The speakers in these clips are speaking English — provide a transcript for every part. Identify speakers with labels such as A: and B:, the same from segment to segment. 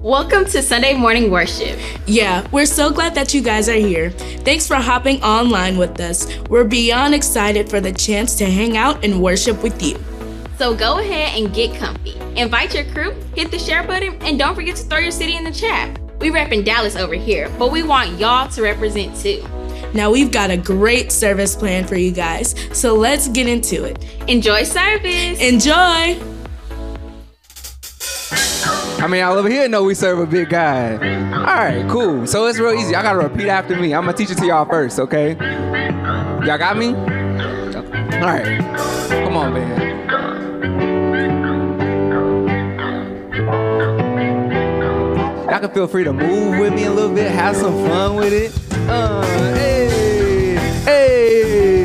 A: Welcome to Sunday morning worship.
B: Yeah, we're so glad that you guys are here. Thanks for hopping online with us. We're beyond excited for the chance to hang out and worship with you.
A: So go ahead and get comfy. Invite your crew, hit the share button, and don't forget to throw your city in the chat. We rep in Dallas over here, but we want y'all to represent too.
B: Now we've got a great service plan for you guys, so let's get into it.
A: Enjoy service.
B: Enjoy.
C: I mean, y'all over here know we serve a big guy. All right, cool. So it's real easy. Y'all gotta repeat after me. I'm gonna teach it to y'all first, okay? Y'all got me? All right. Come on, man. Y'all can feel free to move with me a little bit, have some fun with it. Hey, hey,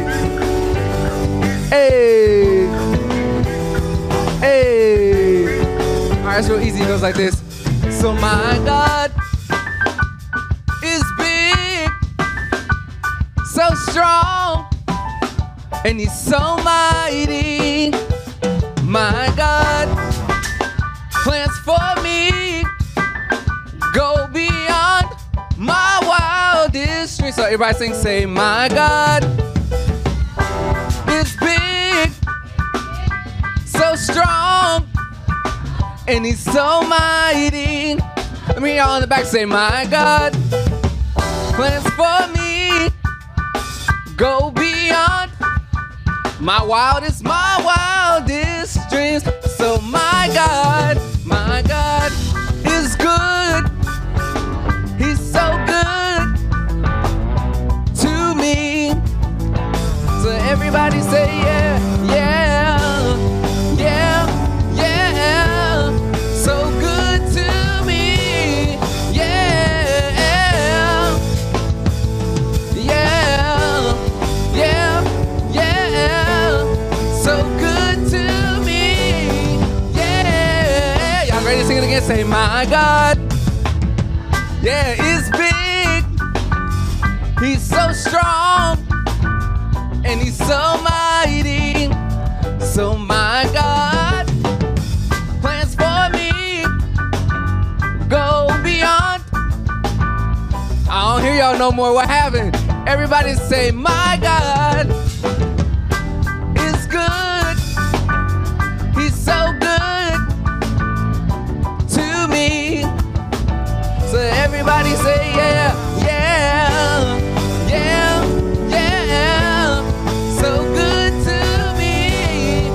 C: hey, hey. All right, it's real easy. It goes like this. So my God is big, so strong, and He's so mighty. My God plans for me go beyond my wildest dreams. So everybody sing, say, my God is big, so strong, and He's so mighty. Let me hear y'all in the back say, my God plans for me go beyond my wildest dreams. So my God is good. He's so good to me. So everybody say, yeah, yeah, yeah, yeah. So good to me. Yeah, yeah, yeah, yeah. So good to me. Yeah. Y'all ready to sing it again? Say, my God. Yeah, it's big, He's so strong, and He's so mighty. So my God plans for me go beyond. I don't hear y'all no more. What happened? Everybody say, my God is good. He's so good to me. So everybody say, yeah, yeah, yeah, yeah. So good to me.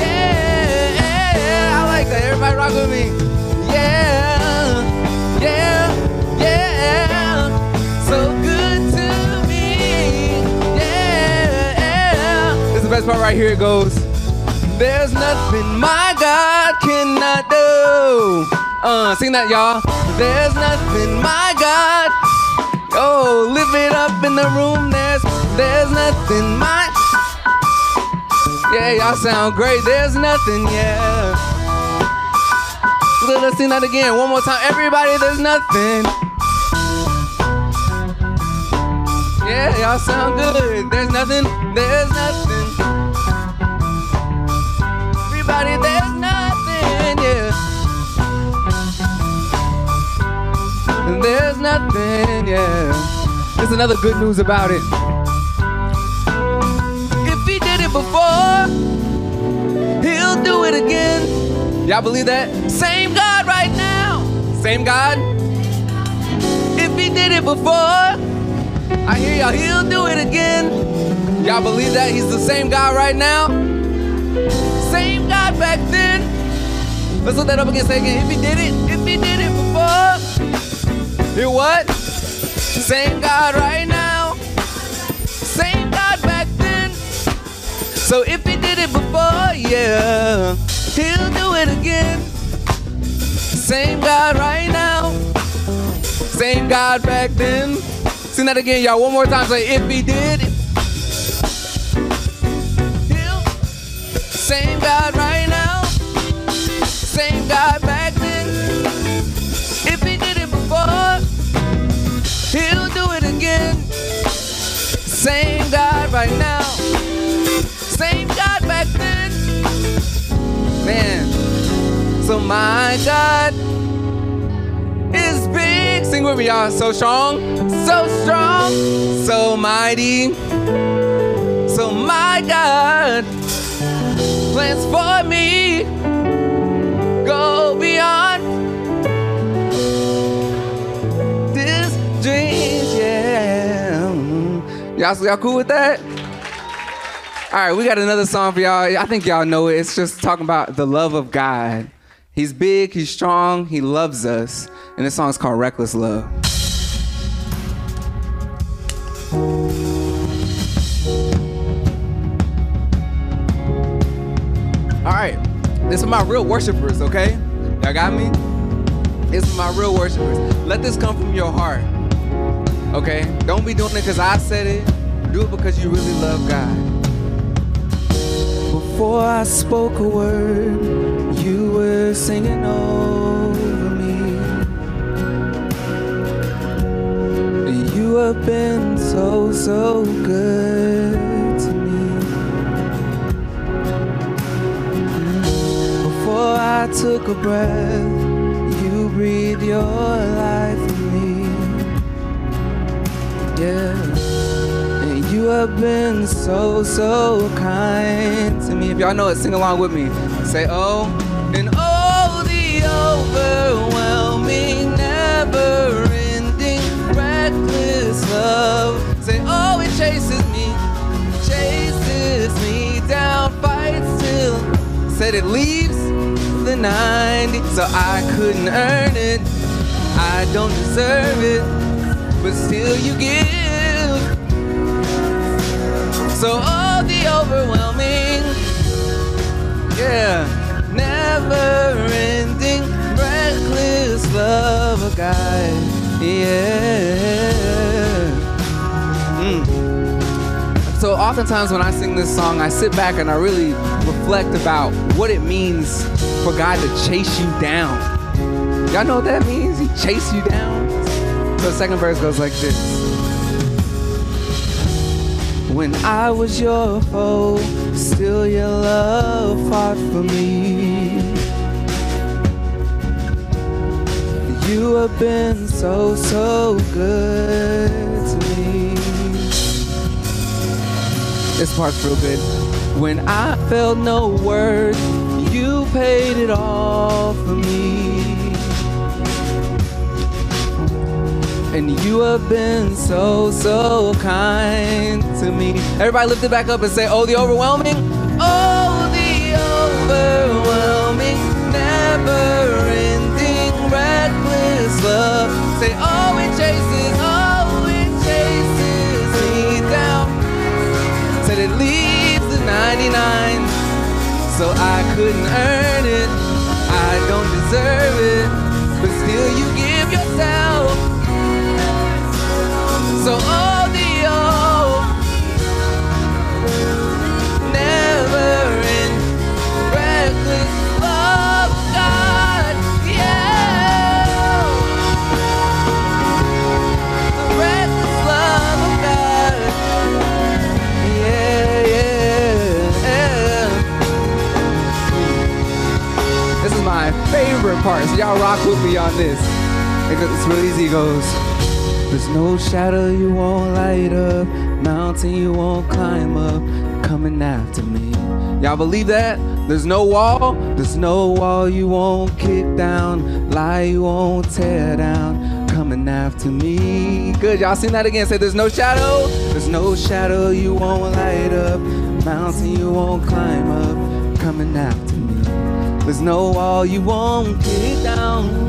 C: Yeah, I like that. Everybody rock with me. Yeah, yeah, yeah. So good to me. Yeah. This is the best part right here. It goes, there's nothing my God cannot do. Sing that, y'all. There's nothing my God. Oh, lift it up in the room. There's nothing my. Yeah, y'all sound great. There's nothing, yeah. Let's sing that again. One more time. Everybody, there's nothing. Yeah, y'all sound good. There's nothing. There's nothing. Everybody, there's nothing, yeah. There's nothing, yeah. There's another good news about it. If He did it before, He'll do it again. Y'all believe that? Same God right now. Same God. If He did it before, I hear y'all, He'll do it again. Y'all believe that? He's the same God right now. Same God back then. Let's look that up again. Say again. If He did it before. Hear what? Same God right now. Same God back then. So if He did it before, yeah, He'll do it again. Same God right now. Same God back then. Sing that again, y'all. One more time. Say, if He did it. He'll. Same God right now. Same God back then. If He did it before, He'll do it again. Same God right now. Same God back then. Man. So my God with me, y'all. So strong, so mighty. So my God plans for me go beyond this dream, yeah. Y'all cool with that? All right, we got another song for y'all. I think y'all know it. It's just talking about the love of God. He's big, he's strong, he loves us. And this song's called Reckless Love. All right, this is my real worshipers, okay? Y'all got me? This is my real worshipers. Let this come from your heart, okay? Don't be doing it because I said it. Do it because you really love God. Before I spoke a word, you were singing over me. You have been so, so good to me. Before I took a breath, you breathed your life in me. Yeah. And you have been so, so kind to me. If y'all know it, sing along with me. Say, oh, and oh, the overwhelming, never-ending, reckless love. Say, oh, it chases me down, fights till. Said it leaves the 90, so I couldn't earn it. I don't deserve it, but still you give. So all the overwhelming, yeah, never-ending, reckless love of God, yeah. So oftentimes when I sing this song, I sit back and I really reflect about what it means for God to chase you down. Y'all know what that means? He chase you down. So the second verse goes like this. When I was your foe, still your love fought for me. You have been so, so good to me. This part's real good. When I felt no worth, you paid it all for me. And you have been so, so kind to me. Everybody lift it back up and say, oh, the overwhelming. Oh, the overwhelming, never-ending, reckless love. Say, oh, it chases me down. Said it leaves the 99. So I couldn't earn it. I don't deserve it. But still you give yourself. So all the never-ending, reckless love of God, yeah. The reckless love of God, yeah, yeah. This is my favorite part, so y'all rock with me on this. It's real easy, it goes. There's no shadow you won't light up, mountain you won't climb up, coming after me. Y'all believe that? There's no wall you won't kick down, lie you won't tear down, coming after me. Good, y'all seen that again? Say there's no shadow you won't light up, mountain you won't climb up, coming after me. There's no wall you won't kick down,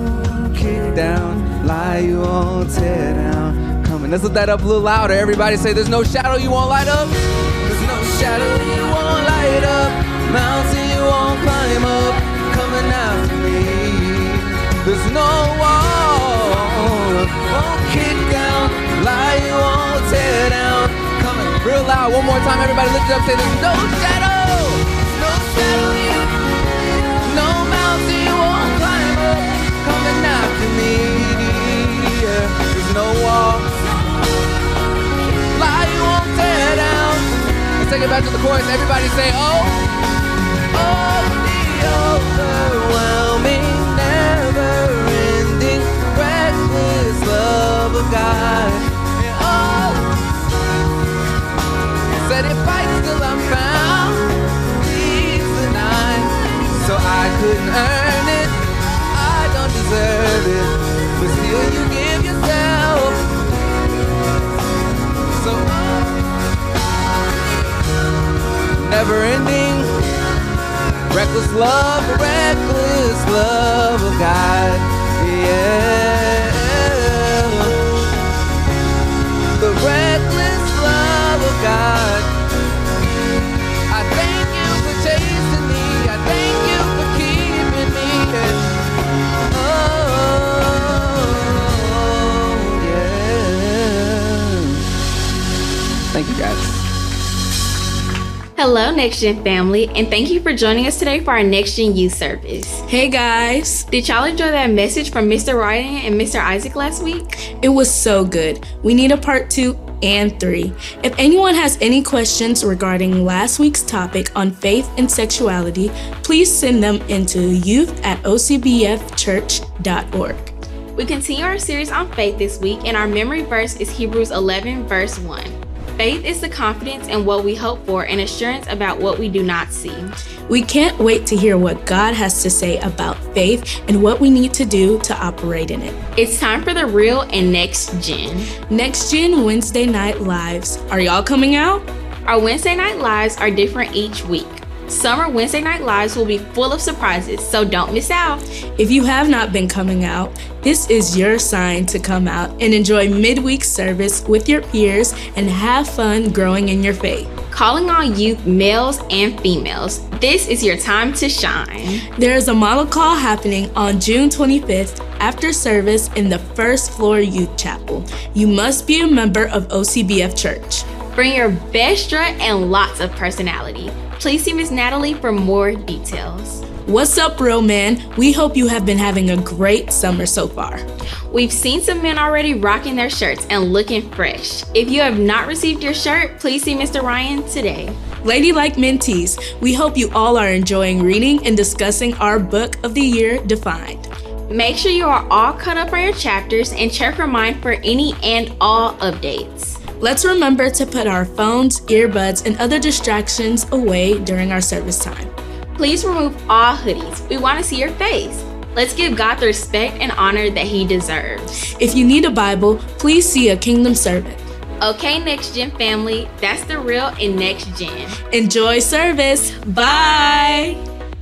C: lie you won't tear down, coming. Let's lift that up a little louder. Everybody say there's no shadow you won't light up. There's no shadow you won't light up, mountain you won't climb up, coming after me. There's no wall won't kick down, lie you won't tear down, coming. Real loud, one more time, everybody lift it up, say there's no shadow you, no mountain you won't climb up, coming after me, yeah. There's no wall, lie you won't tear down. Let's take it back to the chorus. Everybody say, oh, the overwhelming, never-ending, reckless never ending. Reckless love of God. Yeah. The reckless love of God. I thank you for chasing me. I thank you for keeping me. Oh, yeah. Thank you, guys.
A: Hello, Next Gen family, and thank you for joining us today for our Next Gen Youth Service.
B: Hey guys!
A: Did y'all enjoy that message from Mr. Ryan and Mr. Isaac last week?
B: It was so good. We need a part 2 and 3. If anyone has any questions regarding last week's topic on faith and sexuality, please send them into youth@ocbfchurch.org.
A: We continue our series on faith this week, and our memory verse is Hebrews 11, verse 1. Faith is the confidence in what we hope for and assurance about what we do not see.
B: We can't wait to hear what God has to say about faith and what we need to do to operate in it.
A: It's time for the real and Next Gen.
B: Next Gen Wednesday Night Lives. Are y'all coming out?
A: Our Wednesday Night Lives are different each week. Summer Wednesday Night Lives will be full of surprises, so don't miss out.
B: If you have not been coming out, this is your sign to come out and enjoy midweek service with your peers and have fun growing in your faith.
A: Calling on youth, males and females, this is your time to shine.
B: There is a model call happening on June 25th after service in the first floor youth chapel. You must be a member of OCBF Church.
A: Bring your best strut and lots of personality. Please see Miss Natalie for more details.
B: What's up, real man? We hope you have been having a great summer so far.
A: We've seen some men already rocking their shirts and looking fresh. If you have not received your shirt, please see Mr. Ryan today.
B: Ladylike Mentees, we hope you all are enjoying reading and discussing our book of the year, Defined.
A: Make sure you are all caught up on your chapters and check your mind for any and all updates.
B: Let's remember to put our phones, earbuds, and other distractions away during our service time.
A: Please remove all hoodies. We want to see your face. Let's give God the respect and honor that He deserves.
B: If you need a Bible, please see a Kingdom servant.
A: Okay, Next Gen family, that's the real and Next Gen.
B: Enjoy service. Bye.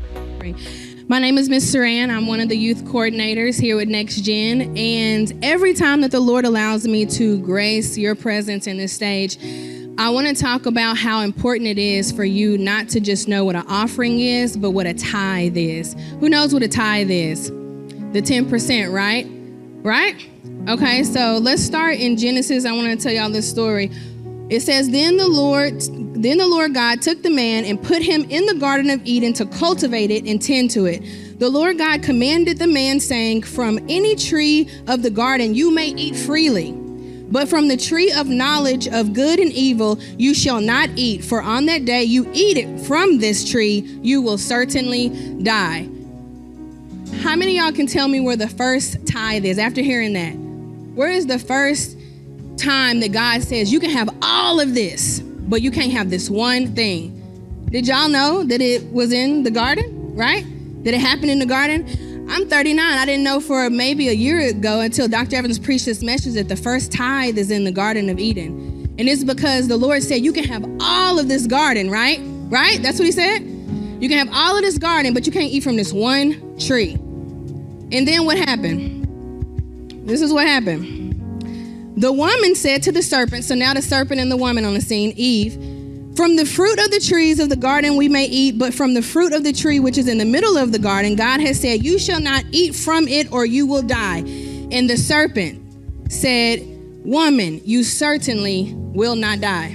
D: My name is Miss Saran. I'm one of the youth coordinators here with Next Gen. And every time that the Lord allows me to grace your presence in this stage, I want to talk about how important it is for you not to just know what an offering is, but what a tithe is. Who knows what a tithe is? The 10%, right? Right? Okay, so let's start in Genesis. I want to tell y'all this story. It says, Then the Lord God took the man and put him in the Garden of Eden to cultivate it and tend to it. The Lord God commanded the man, saying, From any tree of the garden you may eat freely, but from the tree of knowledge of good and evil you shall not eat, for on that day you eat it from this tree, you will certainly die. How many of y'all can tell me where the first tithe is after hearing that? Where is the first time that God says you can have all of this, but you can't have this one thing? Did y'all know that it was in the garden, right? That it happened in the garden? I'm 39. I didn't know for maybe a year ago until Dr. Evans preached this message that the first tithe is in the Garden of Eden. And it's because the Lord said you can have all of this garden, right? Right? That's what he said? You can have all of this garden, but you can't eat from this one tree. And then what happened? This is what happened. The woman said to the serpent, so now the serpent and the woman on the scene, Eve, From the fruit of the trees of the garden we may eat, but from the fruit of the tree which is in the middle of the garden, God has said, you shall not eat from it or you will die. And the serpent said, Woman, you certainly will not die.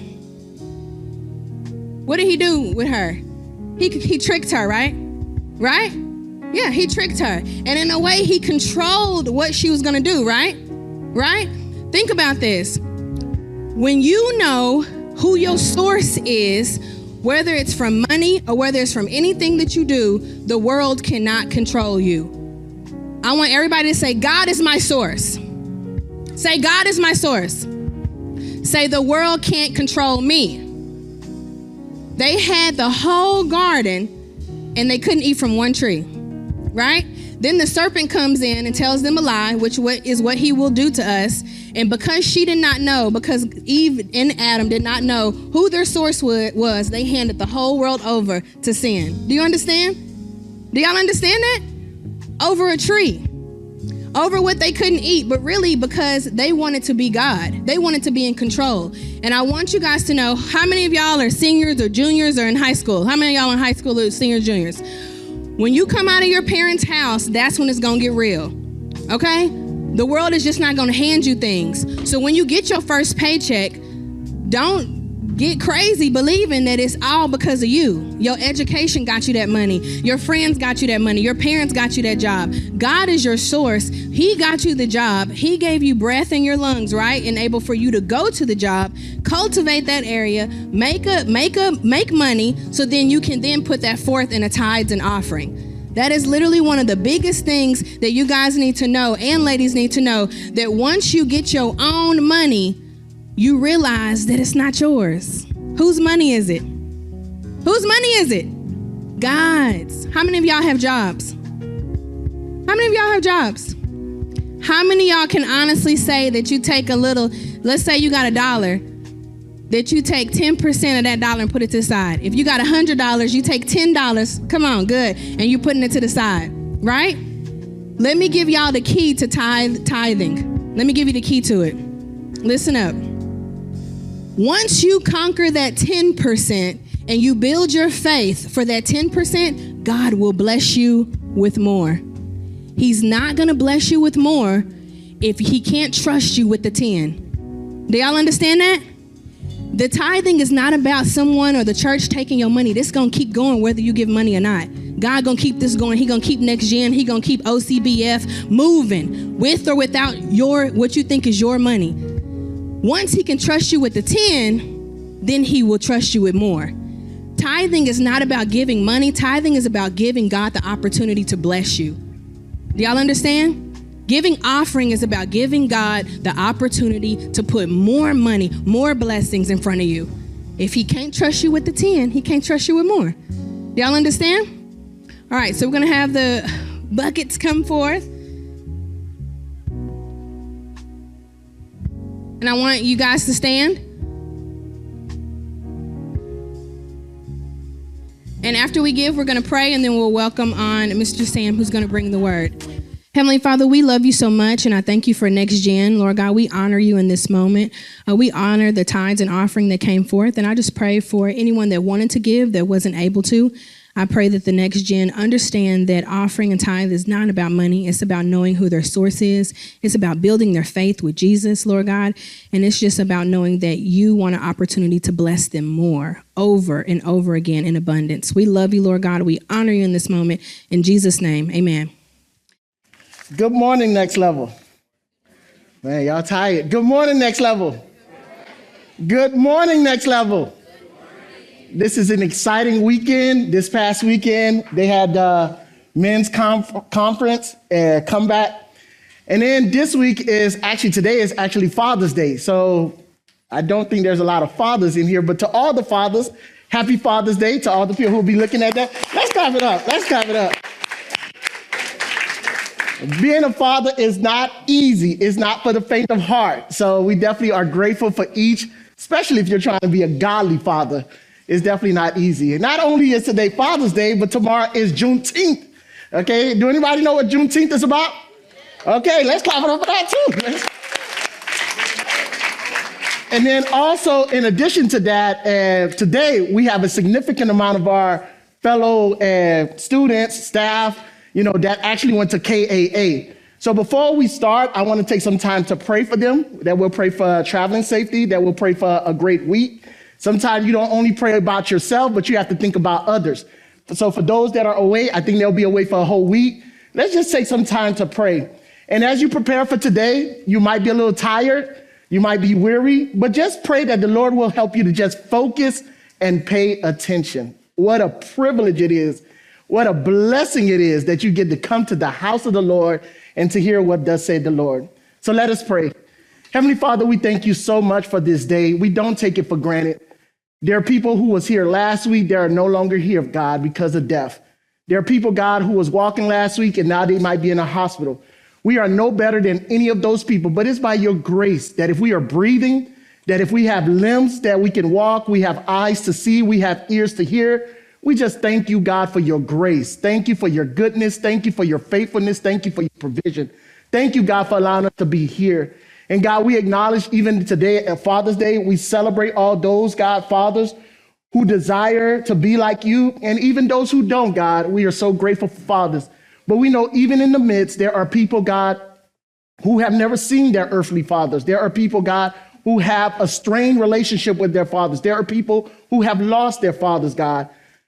D: What did he do with her? He tricked her, right? Right? Yeah, he tricked her. And in a way, he controlled what she was going to do, right? Right? Think about this. When you know who your source is, whether it's from money or whether it's from anything that you do, the world cannot control you. I want everybody to say, God is my source. Say, God is my source. Say, the world can't control me. They had the whole garden and they couldn't eat from one tree. right? Then the serpent comes in and tells them a lie, which is what he will do to us. And because she did not know, because Eve and Adam did not know who their source was, they handed the whole world over to sin. Do you understand? Do y'all understand that? Over a tree. Over what they couldn't eat, but really because they wanted to be God. They wanted to be in control. And I want you guys to know, how many of y'all are seniors or juniors or in high school? How many of y'all in high school are seniors, juniors? When you come out of your parents' house, that's when it's gonna get real, okay? The world is just not gonna hand you things. So when you get your first paycheck, don't get crazy believing that it's all because of you. Your education got you that money. Your friends got you that money. Your parents got you that job. God is your source. He got you the job. He gave you breath in your lungs, right? And able for you to go to the job, cultivate that area, make money, so then you can then put that forth in a tithes and offering. That is literally one of the biggest things that you guys need to know, and ladies need to know, that once you get your own money, you realize that it's not yours. Whose money is it? Whose money is it? God's. How many of y'all have jobs? How many of y'all have jobs? How many of y'all can honestly say that you take a little, let's say you got $1, that you take 10% of that dollar and put it to the side. If you got $100, you take $10, come on, good, and you're putting it to the side, right? Let me give y'all the key to tithing. Let me give you the key to it. Listen up. Once you conquer that 10% and you build your faith for that 10%, God will bless you with more. He's not going to bless you with more if he can't trust you with the 10. Do y'all understand that? The tithing is not about someone or the church taking your money. This is going to keep going whether you give money or not. God going to keep this going. He going to keep Next Gen. He going to keep OCBF moving with or without what you think is your money. Once he can trust you with the 10, then he will trust you with more. Tithing is not about giving money. Tithing is about giving God the opportunity to bless you. Do y'all understand? Giving offering is about giving God the opportunity to put more money, more blessings in front of you. If he can't trust you with the 10, he can't trust you with more. Do y'all understand? All right, so we're going to have the buckets come forth. And I want you guys to stand. And after we give, we're going to pray, and then we'll welcome on Mr. Sam, who's going to bring the word. Heavenly Father, we love you so much, and I thank you for Next Gen. Lord God, we honor you in this moment. We honor the tithes and offering that came forth, and I just pray for anyone that wanted to give that wasn't able to. I pray that the Next Gen understand that offering and tithe is not about money. It's about knowing who their source is. It's about building their faith with Jesus, Lord God. And it's just about knowing that you want an opportunity to bless them more over and over again in abundance. We love you, Lord God. We honor you in this moment. In Jesus' name, amen.
E: Good morning, Next Level. Man, y'all tired. Good morning, Next Level. Good morning, Next Level. This is an exciting weekend. This past weekend, they had men's conference, comeback. And then this week today is actually Father's Day. So I don't think there's a lot of fathers in here, but to all the fathers, happy Father's Day to all the people who will be looking at that. Let's clap it up. Let's clap it up. Being a father is not easy. It's not for the faint of heart. So we definitely are grateful for each, especially if you're trying to be a godly father. It's definitely not easy. And not only is today Father's Day, but tomorrow is Juneteenth. Okay, do anybody know what Juneteenth is about? Okay, let's clap it up for that too. And then also, in addition to that, today we have a significant amount of our fellow students, staff, that actually went to KAA. So before we start, I want to take some time to pray for them, that we'll pray for traveling safety, that we'll pray for a great week. Sometimes you don't only pray about yourself, but you have to think about others. So for those that are away, I think they'll be away for a whole week. Let's just take some time to pray. And as you prepare for today, you might be a little tired, you might be weary, but just pray that the Lord will help you to just focus and pay attention. What a privilege it is. What a blessing it is that you get to come to the house of the Lord and to hear what thus say the Lord. So let us pray. Heavenly Father, we thank you so much for this day. We don't take it for granted. There are people who was here last week that are no longer here, God, because of death. There are people, God, who was walking last week and now they might be in a hospital. We are no better than any of those people, but it's by your grace that if we are breathing, that if we have limbs that we can walk, we have eyes to see, we have ears to hear, we just thank you, God, for your grace. Thank you for your goodness. Thank you for your faithfulness. Thank you for your provision. Thank you, God, for allowing us to be here. And God, we acknowledge even today at Father's Day, we celebrate all those, God, fathers who desire to be like you, and even those who don't, God. We are so grateful for fathers. But we know even in the midst, there are people, God, who have never seen their earthly fathers. There are people, God, who have a strained relationship with their fathers. There are people who have lost their fathers, God.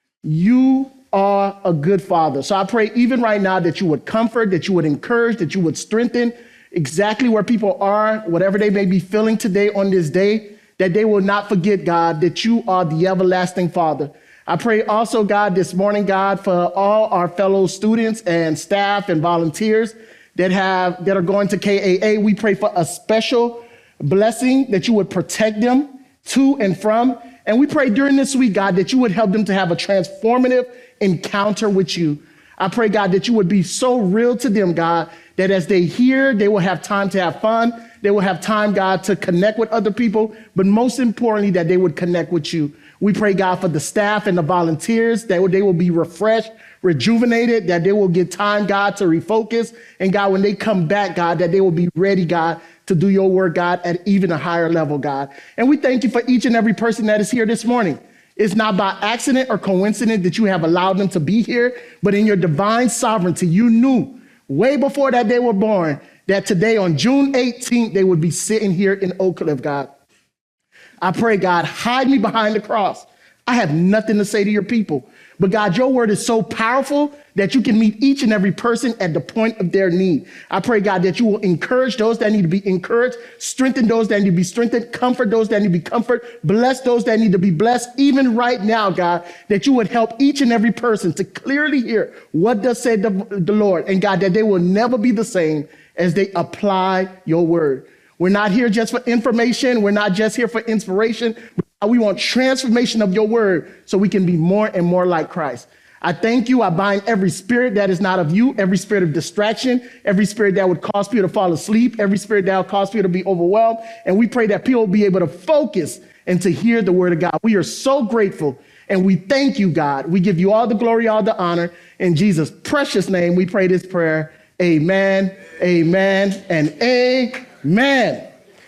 E: You are a good father. So I pray even right now that you would comfort, that you would encourage, that you would strengthen exactly where people are, whatever they may be feeling today on this day, that they will not forget, God, that you are the everlasting Father. I pray also, God, this morning, God, for all our fellow students and staff and volunteers that are going to KAA. We pray for a special blessing, that you would protect them to and from. And we pray during this week, God, that you would help them to have a transformative encounter with you. I pray, God, that you would be so real to them, God, that as they hear, they will have time to have fun. They will have time, God, to connect with other people, but most importantly, that they would connect with you. We pray, God, for the staff and the volunteers, that they will be refreshed, rejuvenated, that they will get time, God, to refocus. And God, when they come back, God, that they will be ready, God, to do your work, God, at even a higher level, God. And we thank you for each and every person that is here this morning. It's not by accident or coincidence that you have allowed them to be here, but in your divine sovereignty, you knew way before that they were born that today on June 18th, they would be sitting here in Oak Cliff, God. I pray, God, hide me behind the cross. I have nothing to say to your people. But God, your word is so powerful that you can meet each and every person at the point of their need. I pray, God, that you will encourage those that need to be encouraged, strengthen those that need to be strengthened, comfort those that need to be comforted, bless those that need to be blessed. Even right now, God, that you would help each and every person to clearly hear what does say the Lord. And God, that they will never be the same as they apply your word. We're not here just for information. We're not just here for inspiration. We want transformation of your word so we can be more and more like Christ. I thank you. I bind every spirit that is not of you, every spirit of distraction, every spirit that would cause people to fall asleep, every spirit that would cause people to be overwhelmed. And we pray that people will be able to focus and to hear the word of God. We are so grateful and we thank you, God. We give you all the glory, all the honor. In Jesus' precious name, we pray this prayer. Amen, amen, and amen.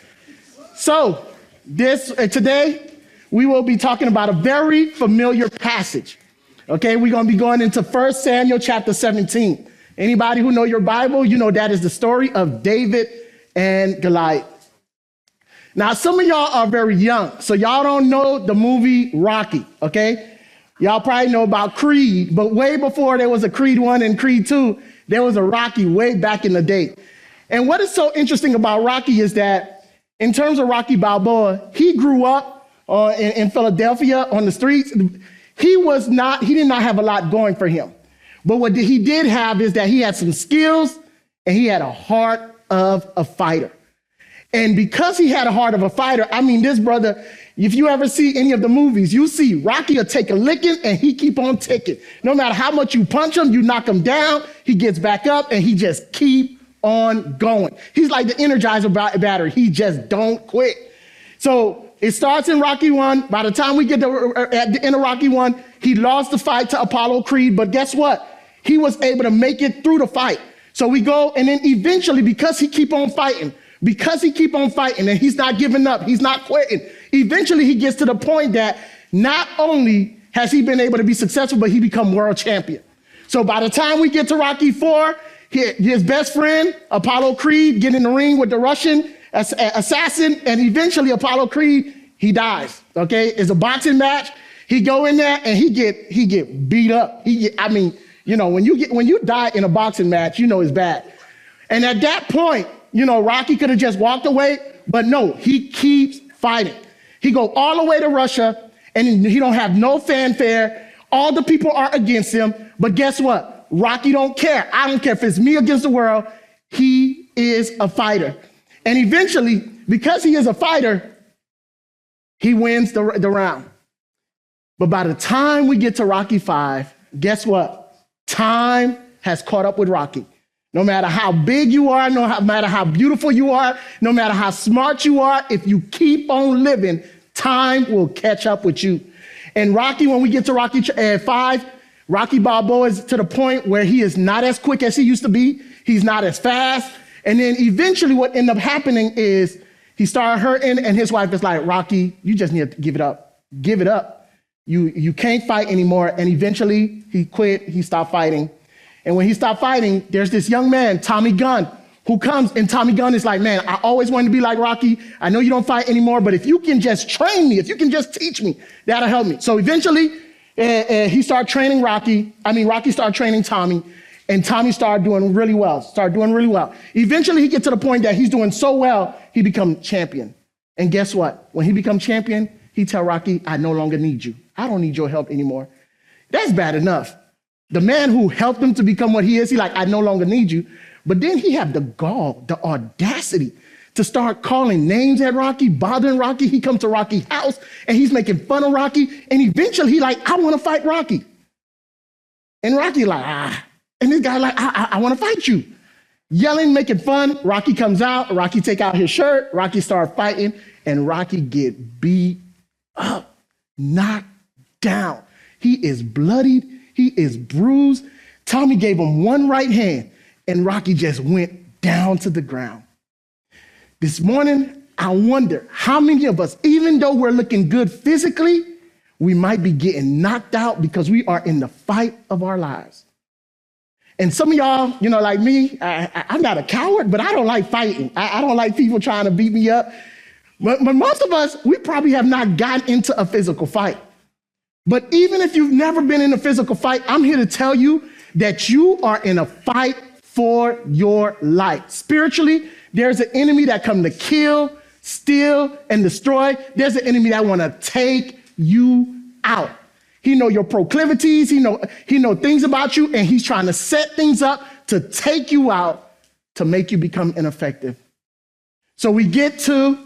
E: So today, we will be talking about a very familiar passage. Okay, we're going to be going into 1 Samuel chapter 17. Anybody who know your Bible, you know that is the story of David and Goliath. Now, some of y'all are very young, so y'all don't know the movie Rocky, okay? Y'all probably know about Creed, but way before there was a Creed 1 and Creed 2, there was a Rocky way back in the day. And what is so interesting about Rocky is that in terms of Rocky Balboa, he grew up in Philadelphia on the streets. He did not have a lot going for him. But what he did have is that he had some skills and he had a heart of a fighter. And because he had a heart of a fighter, I mean, this brother, if you ever see any of the movies, you see Rocky will take a licking and he keep on ticking. No matter how much you punch him, you knock him down, he gets back up and he just keep on going. He's like the Energizer battery. He just don't quit. So it starts in Rocky 1. By the time we get at the end of Rocky 1, he lost the fight to Apollo Creed. But guess what? He was able to make it through the fight. So we go, and then eventually, because he keep on fighting, and he's not giving up, he's not quitting, eventually he gets to the point that not only has he been able to be successful, but he become world champion. So by the time we get to Rocky 4, his best friend, Apollo Creed, get in the ring with the Russian assassin, and eventually Apollo Creed, he dies, okay? It's a boxing match. He go in there and he get beat up. When you die in a boxing match, you know it's bad. And at that point, Rocky could have just walked away, but no, he keeps fighting. He go all the way to Russia and he don't have no fanfare. All the people are against him, but guess what? Rocky don't care. I don't care if it's me against the world. He is a fighter. And eventually, because he is a fighter, he wins the round. But by the time we get to Rocky 5, guess what? time has caught up with Rocky. No matter how big you are, no matter how beautiful you are, no matter how smart you are, if you keep on living, time will catch up with you. And Rocky, when we get to Rocky 5, Rocky Balboa is to the point where he is not as quick as he used to be. He's not as fast. And then eventually what ended up happening is he started hurting, and his wife is like, Rocky, you just need to give it up. Give it up. You can't fight anymore. And eventually he quit. He stopped fighting. And when he stopped fighting, there's this young man, Tommy Gunn, who comes, and Tommy Gunn is like, man, I always wanted to be like Rocky. I know you don't fight anymore, but if you can just train me, if you can just teach me, that'll help me. So eventually he started training Rocky. Rocky started training Tommy, and Tommy started doing really well, Eventually he gets to the point that he's doing so well, he becomes champion. And guess what? When he becomes champion, he tell Rocky, I no longer need you. I don't need your help anymore. That's bad enough. The man who helped him to become what he is, he like, I no longer need you. But then he had the gall, the audacity to start calling names at Rocky, bothering Rocky. He comes to Rocky's house and he's making fun of Rocky. And eventually he like, I want to fight Rocky. And Rocky like, And this guy like, I want to fight you. Yelling, making fun. Rocky comes out. Rocky take out his shirt. Rocky start fighting. And Rocky get beat up, knocked down. He is bloodied. He is bruised. Tommy gave him one right hand, and Rocky just went down to the ground. This morning, I wonder how many of us, even though we're looking good physically, we might be getting knocked out because we are in the fight of our lives. And some of y'all, like me, I'm not a coward, but I don't like fighting. I don't like people trying to beat me up. But most of us, we probably have not gotten into a physical fight. But even if you've never been in a physical fight, I'm here to tell you that you are in a fight for your life. Spiritually, there's an enemy that comes to kill, steal, and destroy. There's an enemy that want to take you out. He know your proclivities. He know things about you, and he's trying to set things up to take you out, to make you become ineffective. So we get to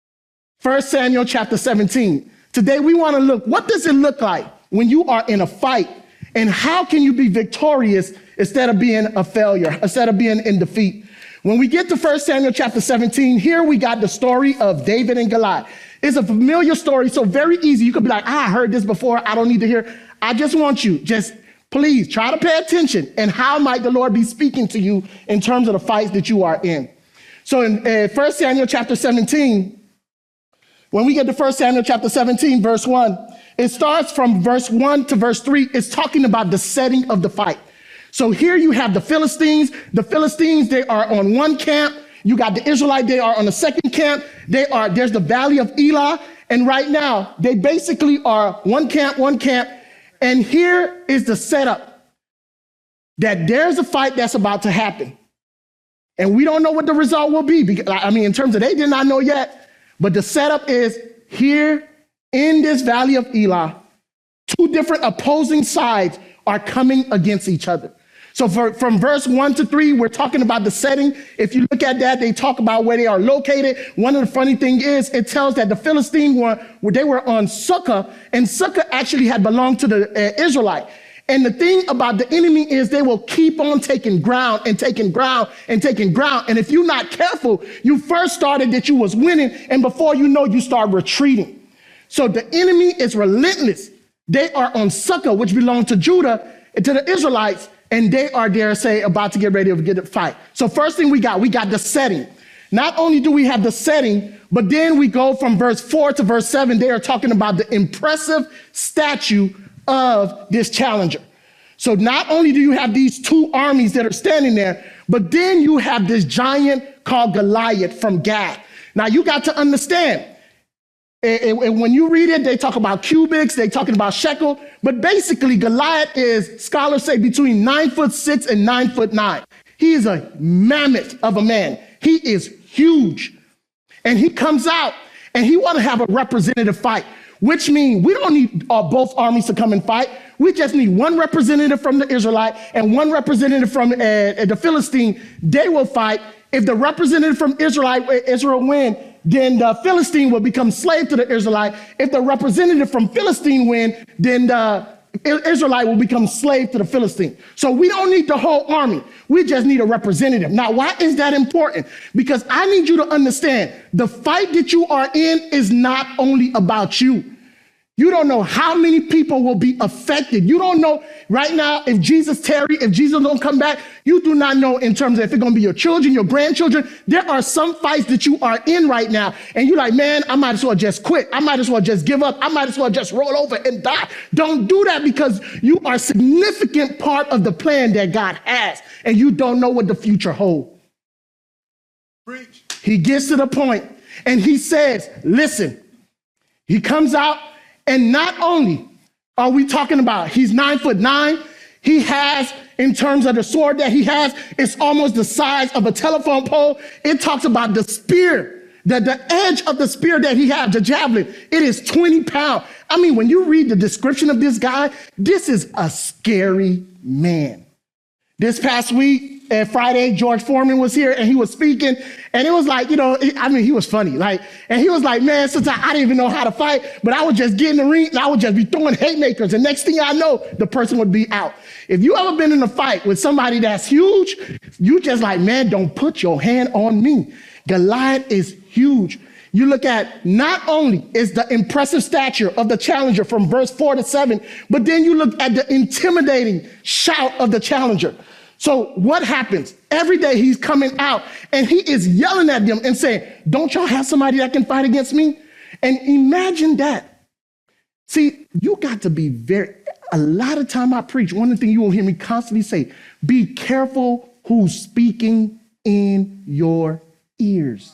E: 1 Samuel chapter 17. Today we want to look, what does it look like when you are in a fight, and how can you be victorious instead of being a failure, instead of being in defeat? When we get to 1 Samuel chapter 17, here we got the story of David and Goliath. It's a familiar story, so very easy. You could be like, I heard this before. I don't need to hear. I just want you, please try to pay attention, and how might the Lord be speaking to you in terms of the fights that you are in. So in 1 Samuel chapter 17, when we get to 1 Samuel chapter 17, verse 1, it starts from verse 1 to verse 3. It's talking about the setting of the fight. So here you have the Philistines. The Philistines, they are on one camp. You got the Israelites, they are on the second camp. There's the valley of Elah. And right now, they basically are one camp. And here is the setup, that there's a fight that's about to happen. And we don't know what the result will be. Because, in terms of they did not know yet. But the setup is here in this valley of Elah, two different opposing sides are coming against each other. So from verse 1 to 3, we're talking about the setting. If you look at that, they talk about where they are located. One of the funny things is it tells that the Philistines were on Sukkah, and Sukkah actually had belonged to the Israelite. And the thing about the enemy is they will keep on taking ground and taking ground and taking ground. And if you're not careful, you first started that you was winning, and before you know, you start retreating. So the enemy is relentless. They are on Sukkah, which belonged to Judah, and to the Israelites, and they are there, about to get ready to get a fight. So first thing we got the setting. Not only do we have the setting, but then we go from verse 4 to verse 7. They are talking about the impressive statue of this challenger. So not only do you have these two armies that are standing there, but then you have this giant called Goliath from Gath. Now you got to understand, when you read it, they talk about cubics, they talking about shekel, but basically Goliath is, scholars say, between 9'6" and 9'9". He is a mammoth of a man. He is huge. And he comes out and he want to have a representative fight, which means we don't need both armies to come and fight. We just need one representative from the Israelite and one representative from the Philistine. They will fight. If the representative from Israel win, then the Philistine will become slave to the Israelite. If the representative from Philistine win, then the Israelite will become slave to the Philistine. So we don't need the whole army. We just need a representative. Now, why is that important? Because I need you to understand the fight that you are in is not only about you. You don't know how many people will be affected. You don't know right now if Jesus tarry, if Jesus don't come back. You do not know in terms of if it's going to be your children, your grandchildren. There are some fights that you are in right now. And you're like, man, I might as well just quit. I might as well just give up. I might as well just roll over and die. Don't do that, because you are a significant part of the plan that God has. And you don't know what the future holds.
C: Preach.
E: He gets to the point and he says, listen, he comes out. And not only are we talking about he's 9'9", he has, in terms of the sword that he has, it's almost the size of a telephone pole. It talks about the spear, the edge of the spear that he has, the javelin. It is 20 pounds. I mean, when you read the description of this guy, this is a scary man. This past week, Friday, George Foreman was here and he was speaking, and it was like, he was funny. And he was like, man, since I didn't even know how to fight, but I would just get in the ring and I would just be throwing haymakers. And next thing I know, the person would be out. If you ever been in a fight with somebody that's huge, you just like, man, don't put your hand on me. Goliath is huge. You look at, not only is the impressive stature of the challenger from verse 4-7, but then you look at the intimidating shout of the challenger. So what happens? Every day he's coming out and he is yelling at them and saying, don't y'all have somebody that can fight against me? And imagine that. See, you got to be a lot of time I preach, one of the things you will hear me constantly say, be careful who's speaking in your ears.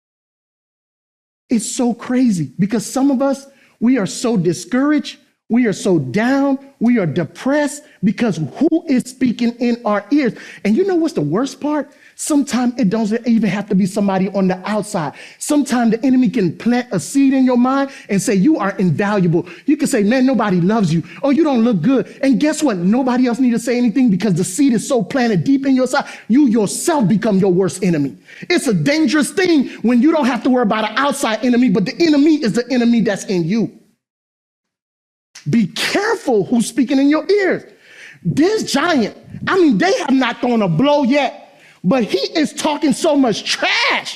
E: It's so crazy because some of us, we are so discouraged. We are so down. We are depressed because who is speaking in our ears? And you know what's the worst part? Sometimes it doesn't even have to be somebody on the outside. Sometimes the enemy can plant a seed in your mind and say, you are invaluable. You can say, man, nobody loves you. Oh, you don't look good. And guess what? Nobody else needs to say anything because the seed is so planted deep in your side. You yourself become your worst enemy. It's a dangerous thing when you don't have to worry about an outside enemy, but the enemy is the enemy that's in you. Be careful who's speaking in your ears. This giant, they have not thrown a blow yet, but he is talking so much trash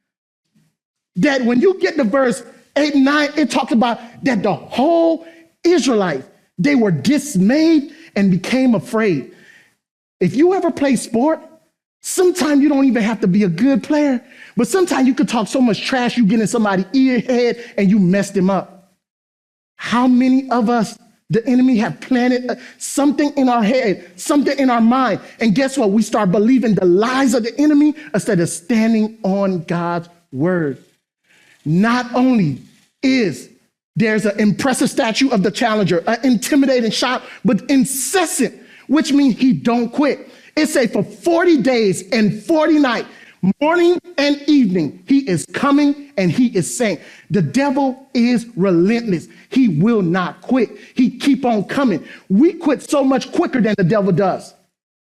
E: that when you get to verse 8 and 9, it talks about that the whole Israelites, they were dismayed and became afraid. If you ever play sport, sometimes you don't even have to be a good player, but sometimes you could talk so much trash, you get in somebody's ear, head, and you mess them up. How many of us, the enemy have planted something in our head, something in our mind, and guess what? We start believing the lies of the enemy instead of standing on God's word. Not only is there's an impressive statue of the challenger, an intimidating shout, but incessant, which means he don't quit. It says for 40 days and 40 nights, morning and evening, he is coming and he is saying, the devil is relentless. He will not quit. He keep on coming. We quit so much quicker than the devil does.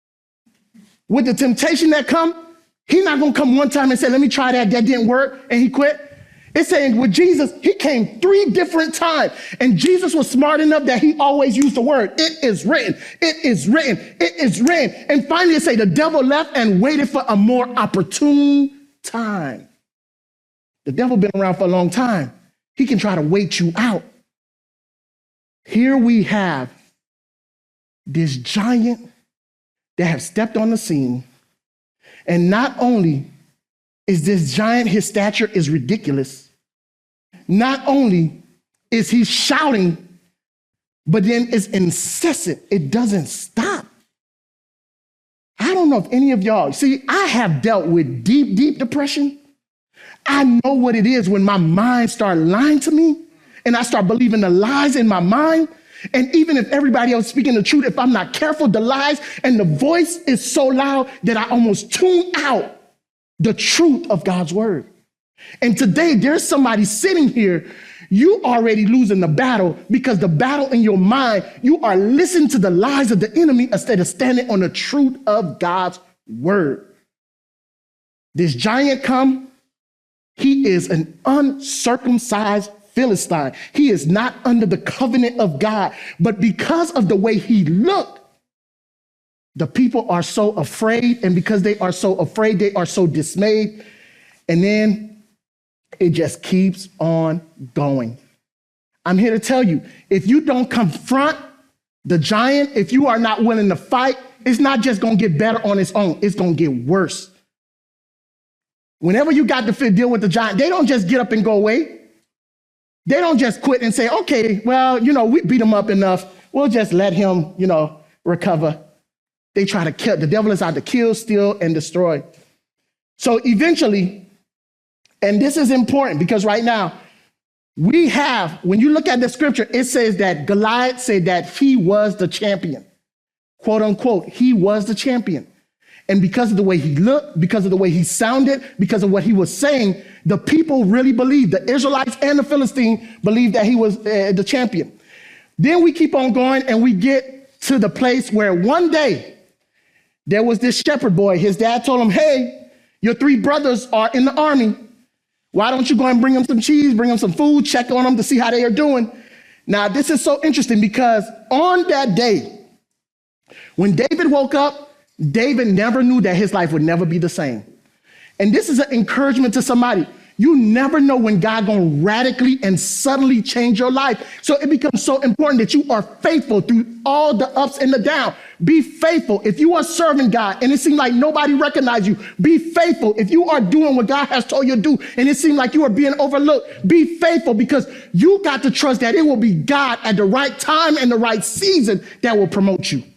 E: With the temptation that come, he's not going to come one time and say, let me try that. That didn't work. And he quit. It's saying with Jesus, he came 3 different times. And Jesus was smart enough that he always used the word, it is written, it is written, it is written. And finally it say the devil left and waited for a more opportune time. The devil been around for a long time. He can try to wait you out. Here we have this giant that have stepped on the scene. And not only is this giant, his stature is ridiculous. Not only is he shouting, but then it's incessant. It doesn't stop. I don't know if any of y'all, see, I have dealt with deep, deep depression. I know what it is when my mind starts lying to me and I start believing the lies in my mind. And even if everybody else is speaking the truth, if I'm not careful, the lies and the voice is so loud that I almost tune out the truth of God's word. And today there's somebody sitting here, you already losing the battle because the battle in your mind, you are listening to the lies of the enemy instead of standing on the truth of God's word. This giant come, he is an uncircumcised Philistine. He is not under the covenant of God. But because of the way he looked, the people are so afraid. And because they are so afraid, they are so dismayed. And then it just keeps on going. I'm here to tell you, if you don't confront the giant, if you are not willing to fight, it's not just going to get better on its own. It's going to get worse. Whenever you got to deal with the giant, they don't just get up and go away. They don't just quit and say, okay, well, we beat him up enough. We'll just let him, recover. They try to kill. The devil is out to kill, steal, and destroy. So eventually, and this is important because right now, when you look at the scripture, it says that Goliath said that he was the champion. Quote unquote, he was the champion. And because of the way he looked, because of the way he sounded, because of what he was saying, the people really believed, the Israelites and the Philistines believed that he was the champion. Then we keep on going and we get to the place where one day there was this shepherd boy. His dad told him, hey, your 3 brothers are in the army. Why don't you go and bring them some cheese, bring them some food, check on them to see how they are doing? Now, this is so interesting because on that day, when David woke up, David never knew that his life would never be the same. And this is an encouragement to somebody. You never know when God gonna radically and suddenly change your life. So it becomes so important that you are faithful through all the ups and the downs. Be faithful. If you are serving God and it seems like nobody recognizes you, be faithful. If you are doing what God has told you to do and it seems like you are being overlooked, be faithful because you got to trust that it will be God at the right time and the right season that will promote you.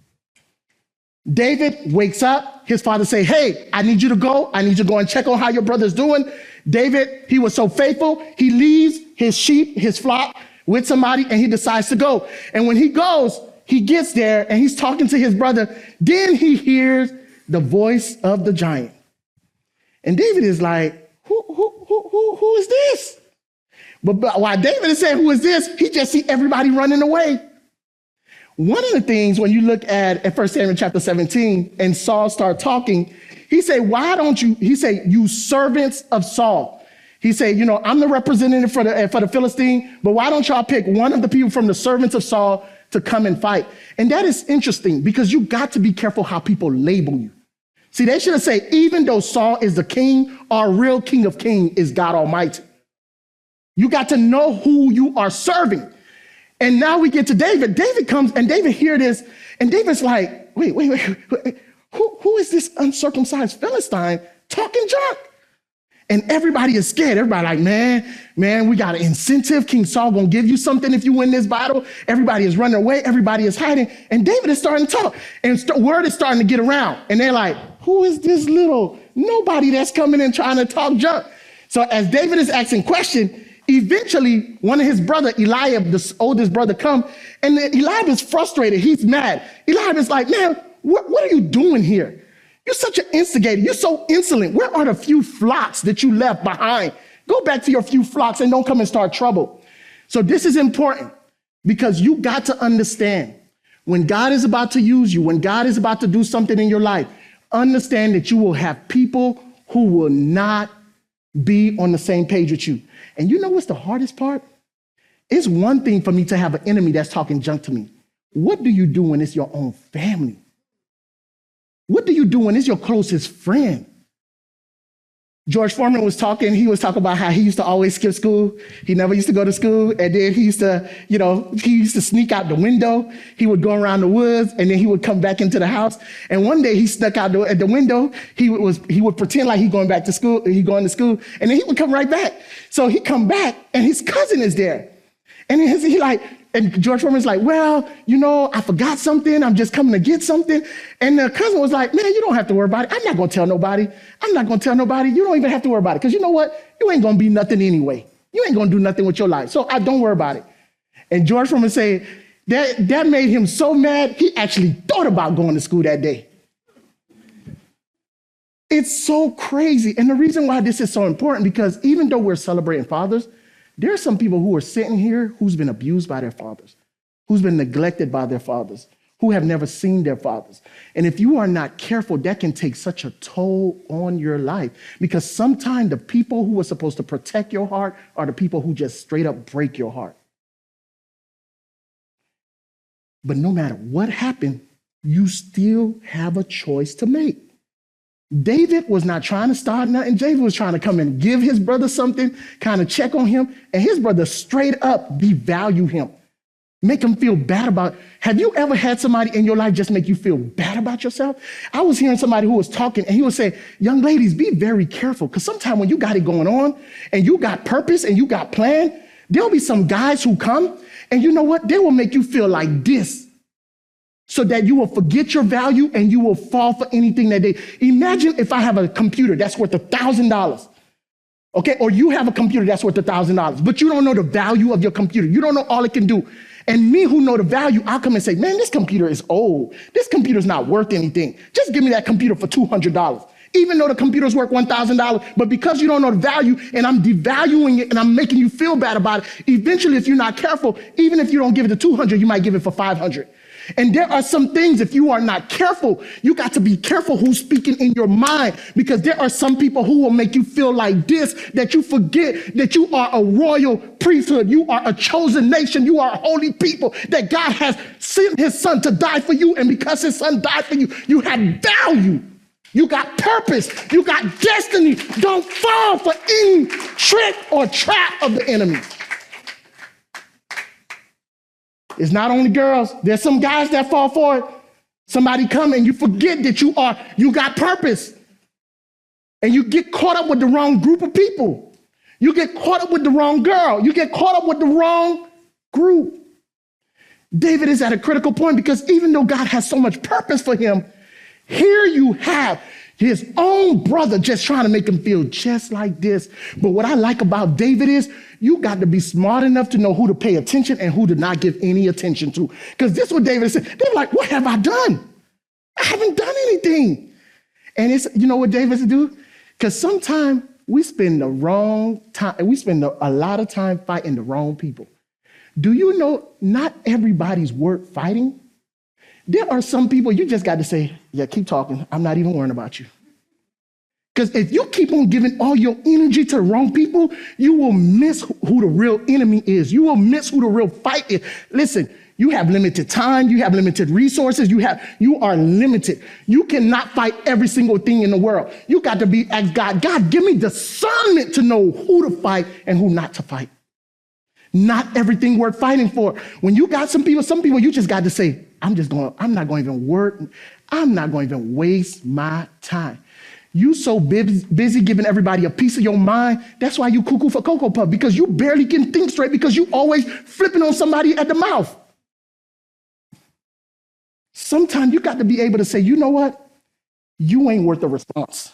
E: David wakes up. His father say, hey, I need you to go. I need you to go and check on how your brother's doing. David, he was so faithful. He leaves his sheep, his flock with somebody, and he decides to go. And when he goes, he gets there and he's talking to his brother. Then he hears the voice of the giant. And David is like, who is this? But while David is saying, who is this? He just see everybody running away. One of the things when you look at 1 Samuel chapter 17 and Saul start talking, he said, you servants of Saul. He said, I'm the representative for the Philistine, but why don't y'all pick one of the people from the servants of Saul to come and fight? And that is interesting because you got to be careful how people label you. See, they should have said, even though Saul is the king, our real king of kings is God Almighty. You got to know who you are serving. And now we get to David. David comes and David hears this and David's like, wait. Who is this uncircumcised Philistine talking junk? And everybody is scared. Everybody like, man, we got an incentive. King Saul gonna give you something if you win this battle. Everybody is running away. Everybody is hiding. And David is starting to talk. And word is starting to get around. And they're like, who is this little nobody that's coming in trying to talk junk? So as David is asking questions, eventually one of his brother, Eliab, the oldest brother, come. And Eliab is frustrated. He's mad. Eliab is like, man, what are you doing here? You're such an instigator. You're so insolent. Where are the few flocks that you left behind? Go back to your few flocks and don't come and start trouble. So this is important because you got to understand when God is about to use you, when God is about to do something in your life, understand that you will have people who will not be on the same page with you. And you know what's the hardest part? It's one thing for me to have an enemy that's talking junk to me. What do you do when it's your own family? What do you do when it's your closest friend? George Foreman was talking. He was talking about how he used to always skip school. He never used to go to school. And then he used to sneak out the window. He would go around the woods and then he would come back into the house. And one day he snuck out at the window. He would pretend like he's going back to school. He's going to school. And then he would come right back. So he come back and his cousin is there. And and George Foreman's like, well, I forgot something. I'm just coming to get something. And the cousin was like, man, you don't have to worry about it. I'm not going to tell nobody. You don't even have to worry about it. Because you know what? You ain't going to be nothing anyway. You ain't going to do nothing with your life. So don't worry about it. And George Foreman said that made him so mad, he actually thought about going to school that day. It's so crazy. And the reason why this is so important, because even though we're celebrating fathers, there are some people who are sitting here who's been abused by their fathers, who's been neglected by their fathers, who have never seen their fathers. And if you are not careful, that can take such a toll on your life, because sometimes the people who are supposed to protect your heart are the people who just straight up break your heart. But no matter what happened, you still have a choice to make. David was not trying to start nothing. David was trying to come and give his brother something, kind of check on him, and his brother straight up devalue him, make him feel bad about it. Have you ever had somebody in your life just make you feel bad about yourself? I was hearing somebody who was talking, and he would say, young ladies, be very careful, because sometimes when you got it going on and you got purpose and you got plan, there'll be some guys who come, and you know what? They will make you feel like this, so that you will forget your value and you will fall for anything that they... Imagine if I have a computer that's worth $1,000, okay? Or you have a computer that's worth $1,000, but you don't know the value of your computer. You don't know all it can do. And me who know the value, I'll come and say, man, this computer is old. This computer's not worth anything. Just give me that computer for $200. Even though the computer's worth $1,000, but because you don't know the value and I'm devaluing it and I'm making you feel bad about it, eventually, if you're not careful, even if you don't give it to $200, you might give it for $500. And there are some things, if you are not careful, you got to be careful who's speaking in your mind, because there are some people who will make you feel like this, that you forget that you are a royal priesthood. You are a chosen nation. You are a holy people, that God has sent his son to die for you. And because his son died for you, you have value. You got purpose. You got destiny. Don't fall for any trick or trap of the enemy. It's not only girls. There's some guys that fall for it. Somebody come and you forget that you got purpose. And you get caught up with the wrong group of people. You get caught up with the wrong girl. You get caught up with the wrong group. David is at a critical point, because even though God has so much purpose for him, here you have his own brother just trying to make him feel just like this. But what I like about David is you got to be smart enough to know who to pay attention and who to not give any attention to. Because this is what David said. They're like, what have I done? I haven't done anything. And it's, you know what David do? Because sometimes we spend a lot of time fighting the wrong people. Do you know not everybody's worth fighting? There are some people you just got to say, yeah, keep talking. I'm not even worrying about you. Because if you keep on giving all your energy to the wrong people, you will miss who the real enemy is. You will miss who the real fight is. Listen, you have limited time. You have limited resources. You are limited. You cannot fight every single thing in the world. You got to ask God, God, give me discernment to know who to fight and who not to fight. Not everything worth fighting for. When you got some people you just got to say, I'm not going to even waste my time. You so busy giving everybody a piece of your mind. That's why you cuckoo for Cocoa Puff, because you barely can think straight, because you always flipping on somebody at the mouth. Sometimes you got to be able to say, you know what? You ain't worth the response.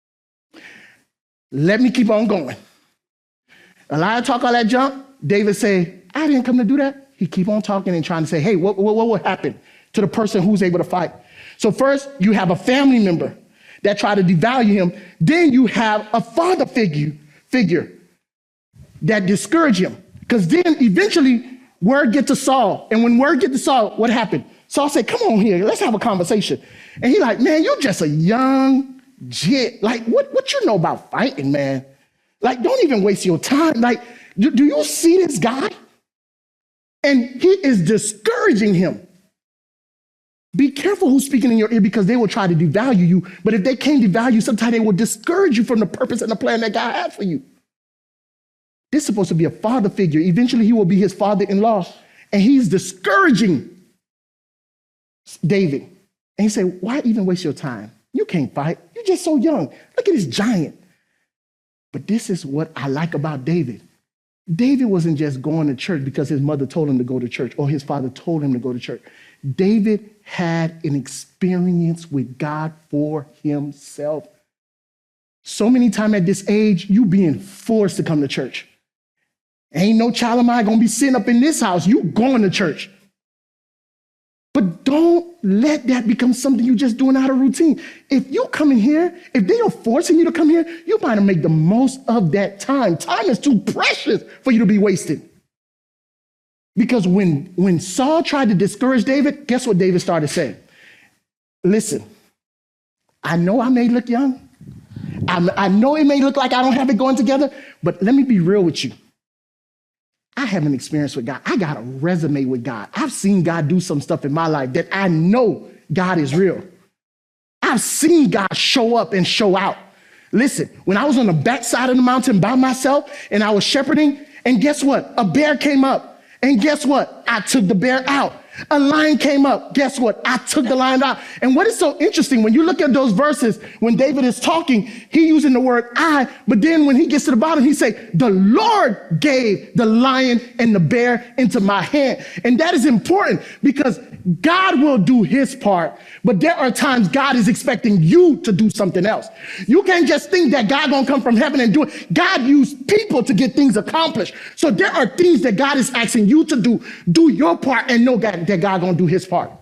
E: Let me keep on going. Elijah talk all that junk. David say, I didn't come to do that. He keep on talking and trying to say, hey, what will happen to the person who's able to fight? So first, you have a family member that try to devalue him. Then you have a father figure that discourage him. Because then eventually word get to Saul. And when word get to Saul, what happened? Saul said, come on here, let's have a conversation. And he like, man, you're just a young jit. Like, what you know about fighting, man? Like, don't even waste your time. Like, do you see this guy? And he is discouraging him. Be careful who's speaking in your ear, because they will try to devalue you. But if they can't devalue you, sometimes they will discourage you from the purpose and the plan that God had for you. This is supposed to be a father figure. Eventually, he will be his father-in-law. And he's discouraging David. And he said, why even waste your time? You can't fight. You're just so young. Look at this giant. But this is what I like about David. David wasn't just going to church because his mother told him to go to church or his father told him to go to church. David had an experience with God for himself. So many times at this age, you being forced to come to church. Ain't no child of mine gonna be sitting up in this house. You going to church. But don't let that become something you're just doing out of routine. If you come in here, if they are forcing you to come here, you might make the most of that time. Time is too precious for you to be wasted. Because when Saul tried to discourage David, guess what David started saying? Listen, I know I may look young. I know it may look like I don't have it going together, but let me be real with you. I have an experience with God. I got a resume with God. I've seen God do some stuff in my life that I know God is real. I've seen God show up and show out. Listen, when I was on the backside of the mountain by myself and I was shepherding, and guess what? A bear came up. And guess what? I took the bear out. A lion came up. Guess what? I took the lion out. And what is so interesting, when you look at those verses, when David is talking, he using the word I, but then when he gets to the bottom, he say, the Lord gave the lion and the bear into my hand. And that is important because God will do his part, but there are times God is expecting you to do something else. You can't just think that God gonna come from heaven and do it. God used people to get things accomplished. So there are things that God is asking you to do. Do your part and know that God gonna do his part.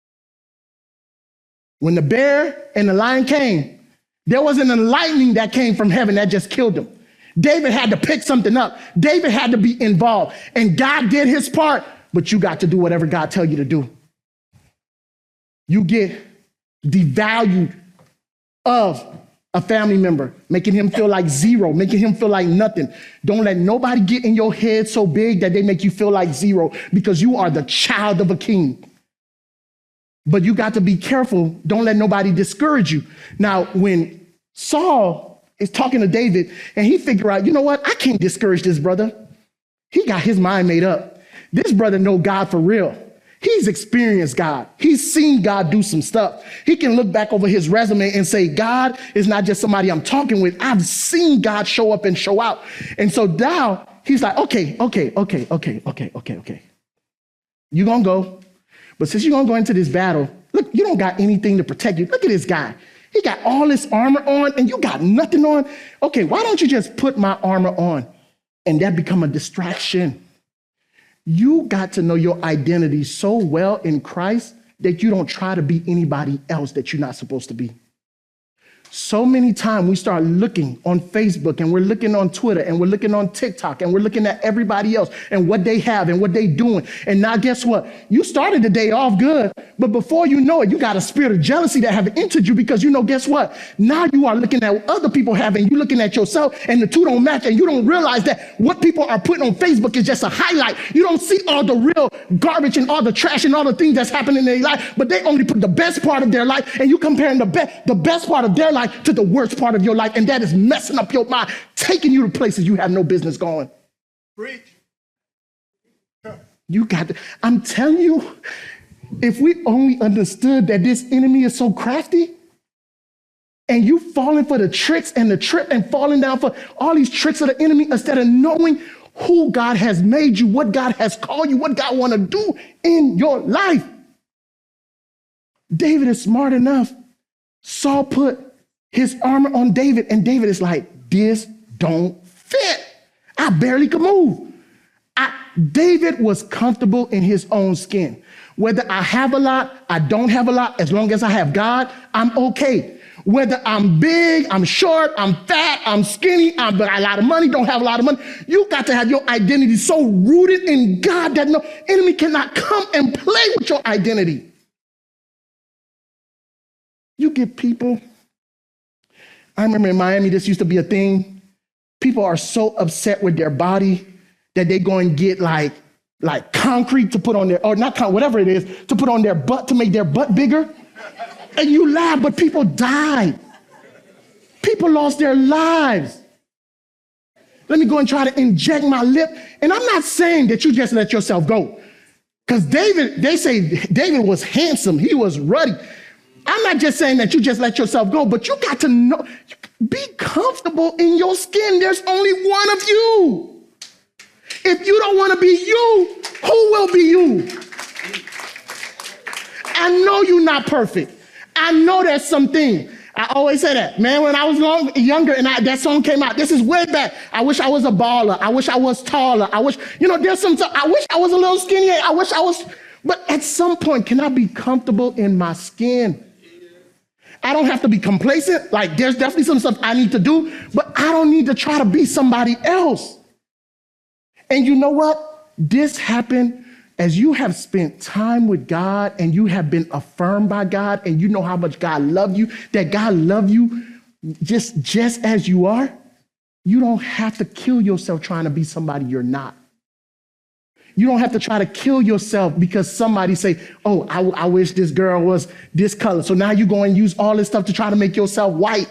E: When the bear and the lion came, there wasn't a lightning that came from heaven that just killed them. David had to pick something up. David had to be involved, and God did his part, but you got to do whatever God tells you to do. You get devalued of a family member, making him feel like zero, making him feel like nothing. Don't let nobody get in your head so big that they make you feel like zero, because you are the child of a king. But you got to be careful. Don't let nobody discourage you. Now, when Saul is talking to David and he figure out, you know what? I can't discourage this brother. He got his mind made up. This brother know God for real. He's experienced God. He's seen God do some stuff. He can look back over his resume and say, God is not just somebody I'm talking with. I've seen God show up and show out. And so now he's like, okay. You're going to go. But since you're going to go into this battle, look, you don't got anything to protect you. Look at this guy. He got all this armor on and you got nothing on. Okay, why don't you just put my armor on and that become a distraction? You got to know your identity so well in Christ that you don't try to be anybody else that you're not supposed to be. So many times we start looking on Facebook and we're looking on Twitter and we're looking on TikTok and we're looking at everybody else and what they have and what they doing. And now guess what? You started the day off good, but before you know it, you got a spirit of jealousy that have entered you because you know, guess what? Now you are looking at what other people have and you're looking at yourself and the two don't match and you don't realize that what people are putting on Facebook is just a highlight. You don't see all the real garbage and all the trash and all the things that's happening in their life, but they only put the best part of their life and you comparing the best part of their life to the worst part of your life, and that is messing up your mind, taking you to places you have no business going.
C: Preach.
E: You got to, I'm telling you, if we only understood that this enemy is so crafty, and you falling for the tricks and the trip and falling down for all these tricks of the enemy instead of knowing who God has made you, what God has called you, what God want to do in your life. David is smart enough. Saul put his armor on David, and David is like, this don't fit. I barely could move. David was comfortable in his own skin. Whether I have a lot, I don't have a lot, as long as I have God, I'm okay. Whether I'm big, I'm short, I'm fat, I'm skinny, I got a lot of money, don't have a lot of money, you got to have your identity so rooted in God that no enemy cannot come and play with your identity. You get people, I remember in Miami, this used to be a thing. People are so upset with their body that they go and get like concrete to put on their, or not whatever it is, to put on their butt to make their butt bigger. And you laugh, but people died. People lost their lives. Let me go and try to inject my lip. And I'm not saying that you just let yourself go. Because David, they say David was handsome. He was ruddy. I'm not just saying that you just let yourself go, but you got to know, be comfortable in your skin. There's only one of you. If you don't want to be you, who will be you? I know you're not perfect. I know there's something. I always say that. Man, when I was younger and that song came out, this is way back. I wish I was a baller. I wish I was taller. I wish, there's some, I wish I was a little skinnier. I wish I was, but at some point, can I be comfortable in my skin? I don't have to be complacent. Like, there's definitely some stuff I need to do, but I don't need to try to be somebody else. And you know what? this happened as you have spent time with God and you have been affirmed by God and you know how much God loved you, that God loved you just as you are. You don't have to kill yourself trying to be somebody you're not. You don't have to try to kill yourself because somebody say, oh, I wish this girl was this color. So now you go and use all this stuff to try to make yourself white.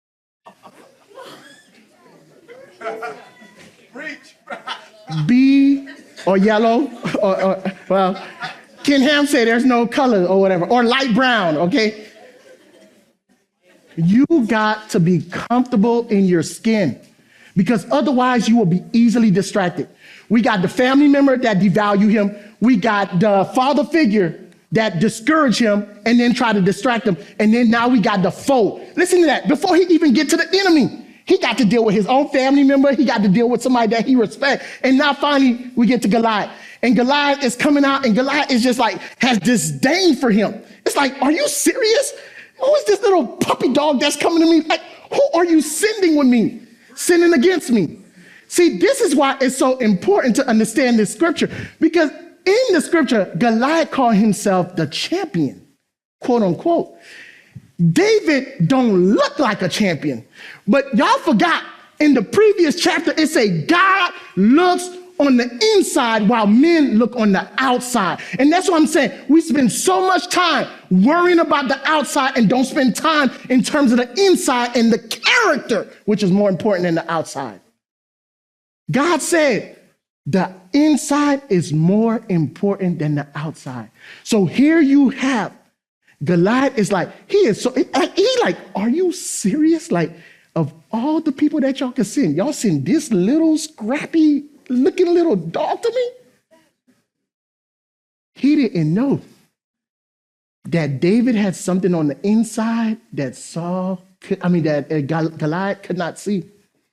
E: Be or yellow or well, Ken Ham say there's no color or whatever, or light brown, okay? You got to be comfortable in your skin because otherwise you will be easily distracted. We got the family member that devalue him. We got the father figure that discourage him and then try to distract him. And then now we got the foe. Listen to that. Before he even get to the enemy, he got to deal with his own family member. He got to deal with somebody that he respects. And now finally we get to Goliath. And Goliath is coming out and Goliath is just like, has disdain for him. It's like, are you serious? Who is this little puppy dog that's coming to me? Like, who are you sending with me? Sinning against me? See, this is why it's so important to understand this scripture, because in the scripture, Goliath called himself the champion, quote unquote. David don't look like a champion, but y'all forgot in the previous chapter, it say God looks on the inside while men look on the outside. And that's what I'm saying. We spend so much time worrying about the outside and don't spend time in terms of the inside and the character, which is more important than the outside. God said the inside is more important than the outside. So here you have Goliath is like, he like, are you serious? Like, of all the people that y'all can send, y'all send this little scrappy looking little dog to me? He didn't know that David had something on the inside that Goliath could not see.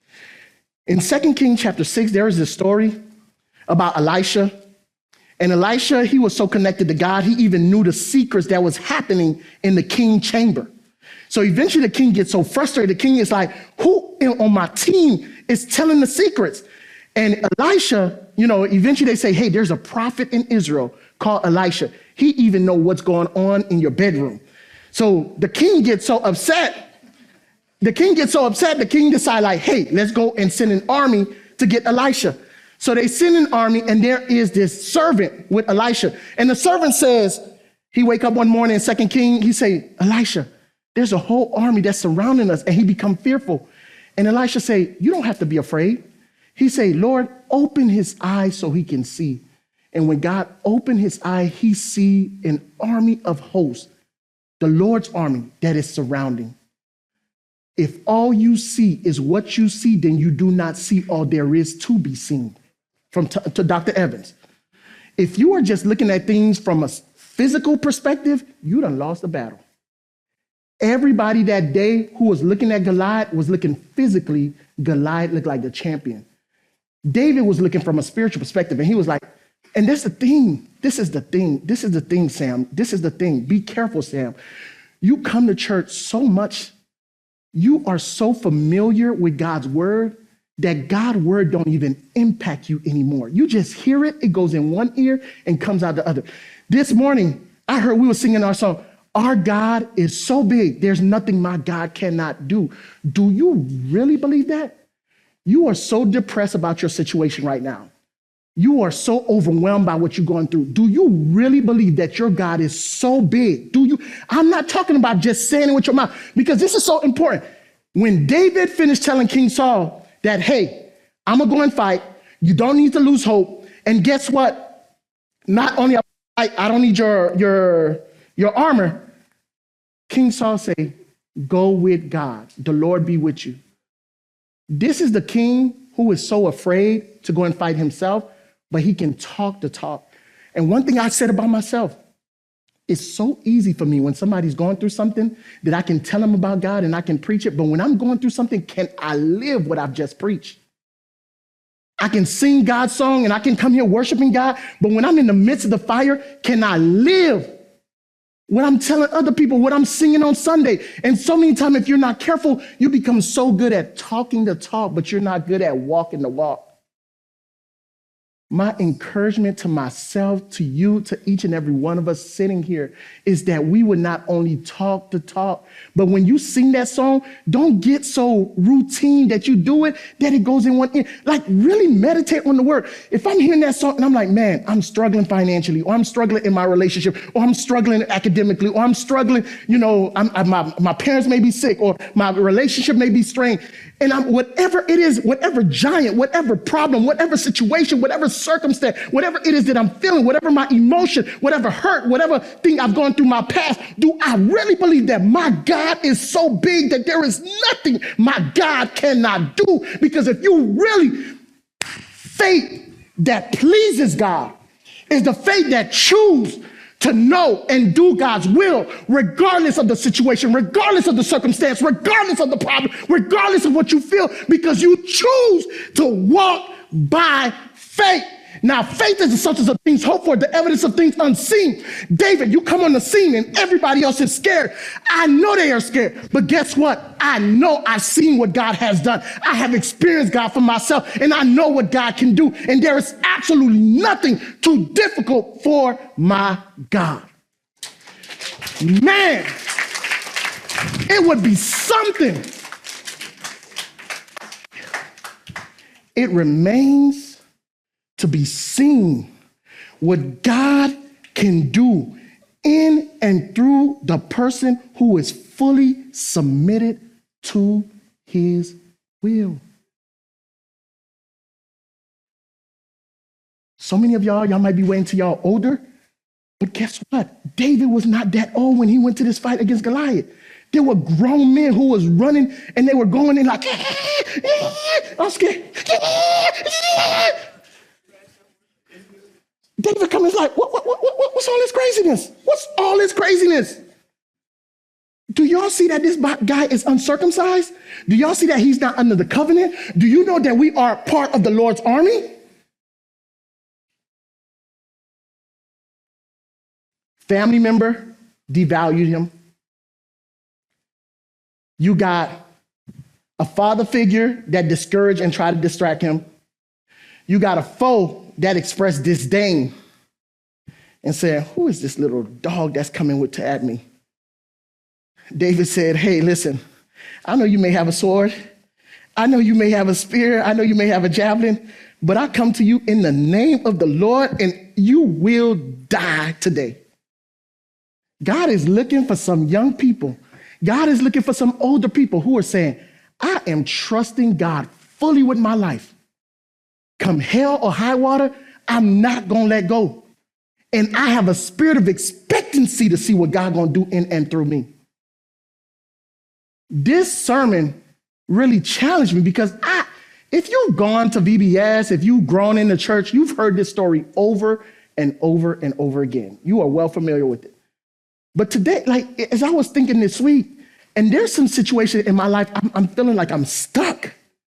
E: In 2 Kings chapter 6, there is this story about Elisha. And Elisha, he was so connected to God, he even knew the secrets that was happening in the king chamber. So eventually the king gets so frustrated. The king is like, who on my team is telling the secrets? And Elisha, eventually they say, hey, there's a prophet in Israel called Elisha. He even know what's going on in your bedroom. So the king gets so upset. The king decides like, hey, let's go and send an army to get Elisha. So they send an army and there is this servant with Elisha. And the servant says, he wake up one morning in 2 Kings, he say, Elisha, there's a whole army that's surrounding us, and he become fearful. And Elisha say, you don't have to be afraid. He say, Lord, open his eyes so he can see. And when God opened his eye, he see an army of hosts, the Lord's army that is surrounding. If all you see is what you see, then you do not see all there is to be seen. To Dr. Evans. If you are just looking at things from a physical perspective, you done lost the battle. Everybody that day who was looking at Goliath was looking physically. Goliath looked like the champion. David was looking from a spiritual perspective, and he was like, and that's the thing. This is the thing. This is the thing, Sam. This is the thing. Be careful, Sam. You come to church so much. You are so familiar with God's word that God's word don't even impact you anymore. You just hear it. It goes in one ear and comes out the other. This morning, I heard we were singing our song, our God is so big, there's nothing my God cannot do. Do you really believe that? You are so depressed about your situation right now. You are so overwhelmed by what you're going through. Do you really believe that your God is so big? I'm not talking about just saying it with your mouth, because this is so important. When David finished telling King Saul that, hey, I'm going to go and fight. You don't need to lose hope. And guess what? Not only I don't need your armor. King Saul say, go with God. The Lord be with you. This is the king who is so afraid to go and fight himself, but he can talk the talk. And one thing I said about myself, it's so easy for me when somebody's going through something that I can tell them about God and I can preach it. But when I'm going through something, can I live what I've just preached? I can sing God's song and I can come here worshiping God. But when I'm in the midst of the fire, can I live what I'm telling other people, what I'm singing on Sunday? And so many times, if you're not careful, you become so good at talking the talk, but you're not good at walking the walk. My encouragement to myself, to you, to each and every one of us sitting here is that we would not only talk the talk, but when you sing that song, don't get so routine that you do it, that it goes in one ear. Like, really meditate on the word. If I'm hearing that song and I'm like, man, I'm struggling financially, or I'm struggling in my relationship, or I'm struggling academically, or I'm struggling, my parents may be sick, or my relationship may be strained. And whatever it is, whatever giant, whatever problem, whatever situation, whatever circumstance, whatever it is that I'm feeling, whatever my emotion, whatever hurt, whatever thing I've gone through my past, do I really believe that my God is so big that there is nothing my God cannot do? Because if you really, faith that pleases God is the faith that chooses to know and do God's will, regardless of the situation, regardless of the circumstance, regardless of the problem, regardless of what you feel, because you choose to walk by faith. Now, faith is the substance of things hoped for, the evidence of things unseen. David, you come on the scene and everybody else is scared. I know they are scared, but guess what? I know I've seen what God has done. I have experienced God for myself, and I know what God can do. And there is absolutely nothing too difficult for my God. Man, it would be something. It remains to be seen what God can do in and through the person who is fully submitted to his will. So many of y'all might be waiting till y'all older, but guess what? David was not that old when he went to this fight against Goliath. There were grown men who was running and they were going in like, I'm scared. David comes like, what's all this craziness? What's all this craziness? Do y'all see that this guy is uncircumcised? Do y'all see that he's not under the covenant? Do you know that we are part of the Lord's army? Family member devalued him. You got a father figure that discouraged and tried to distract him. You got a foe that expressed disdain and said, who is this little dog that's coming to at me? David said, hey, listen, I know you may have a sword. I know you may have a spear. I know you may have a javelin, but I come to you in the name of the Lord, and you will die today. God is looking for some young people. God is looking for some older people who are saying, I am trusting God fully with my life. Come hell or high water, I'm not going to let go. And I have a spirit of expectancy to see what God going to do in and through me. This sermon really challenged me because if you've gone to VBS, if you've grown in the church, you've heard this story over and over and over again. You are well familiar with it. But today, like, as I was thinking this week, and there's some situation in my life, I'm feeling like I'm stuck.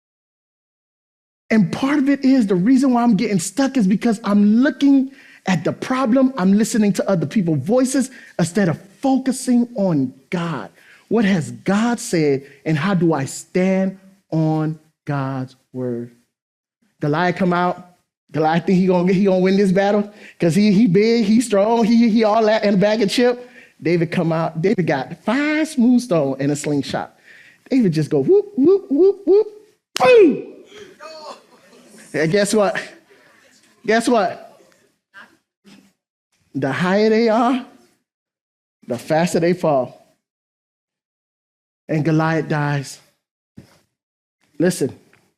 E: And part of it is the reason why I'm getting stuck is because I'm looking at the problem. I'm listening to other people's voices instead of focusing on God. What has God said, and how do I stand on God's word? Goliath come out. Goliath think he gonna win this battle because he big, he strong, he all that and a bag of chip. David come out. David got 5 smooth stones and a slingshot. David just go whoop, whoop, whoop, whoop, boom. And guess what? Guess what? The higher they are, the faster they fall. And Goliath dies. Listen,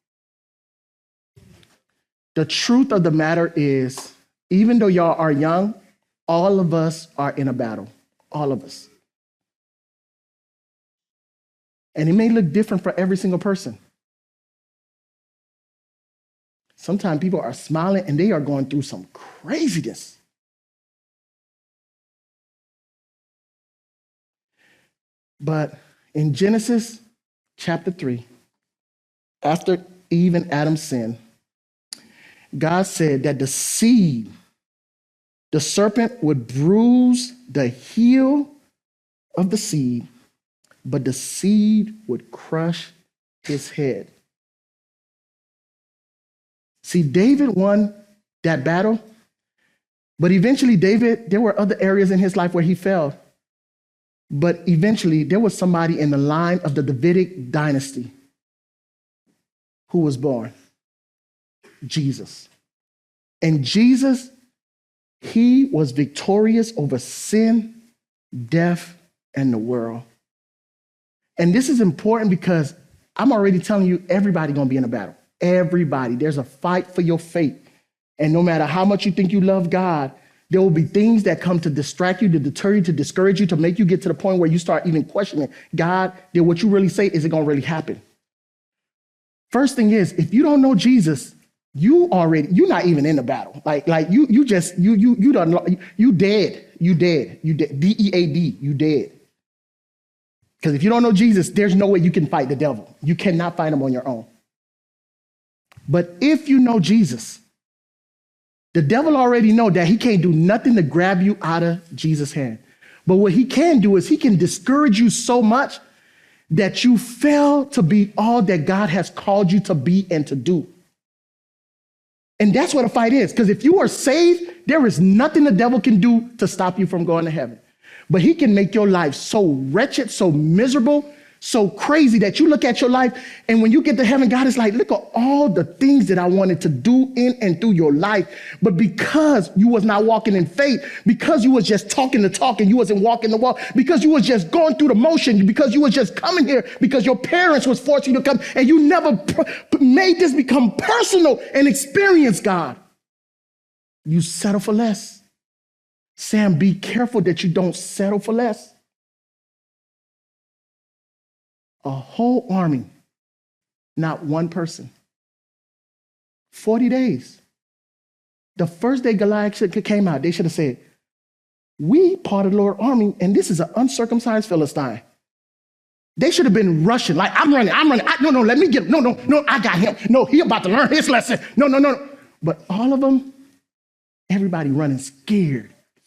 E: the truth of the matter is, even though y'all are young, all of us are in a battle. All of us. And it may look different for every single person. Sometimes people are smiling and they are going through some craziness. But in Genesis chapter 3, after Eve and Adam sinned, God said that the seed, the serpent would bruise the heel of the seed, but the seed would crush his head. See, David won that battle. But eventually, David, there were other areas in his life where he failed. But eventually, there was somebody in the line of the Davidic dynasty who was born, Jesus. And Jesus, he was victorious over sin, death, and the world. And this is important because I'm already telling you, everybody gonna be in a battle. Everybody. There's a fight for your faith. And no matter how much you think you love God, there will be things that come to distract you, to deter you, to discourage you, to make you get to the point where you start even questioning, God, did what you really say, is it gonna really happen? First thing is, if you don't know Jesus, you're not even in the battle. Like you dead, D-E-A-D, you dead. Because if you don't know Jesus, there's no way you can fight the devil. You cannot fight him on your own. But if you know Jesus, the devil already know that he can't do nothing to grab you out of Jesus' hand. But what he can do is he can discourage you so much that you fail to be all that God has called you to be and to do. And that's what a fight is. Because if you are saved, there is nothing the devil can do to stop you from going to heaven. But he can make your life so wretched, so miserable, so crazy that you look at your life, and when you get to heaven, God is like, look at all the things that I wanted to do in and through your life. But because you was not walking in faith, because you was just talking the talk and you wasn't walking the walk, because you was just going through the motion, because you was just coming here, because your parents was forcing you to come, and you never made this become personal and experience God, you settle for less. Sam, be careful that you don't settle for less. A whole army, not one person. 40 days. The first day Goliath came out, they should have said, we part of the Lord's army, and this is an uncircumcised Philistine. They should have been rushing, like, I'm running. No, let me get him. No, I got him. No, he about to learn his lesson. No. But all of them, everybody running scared.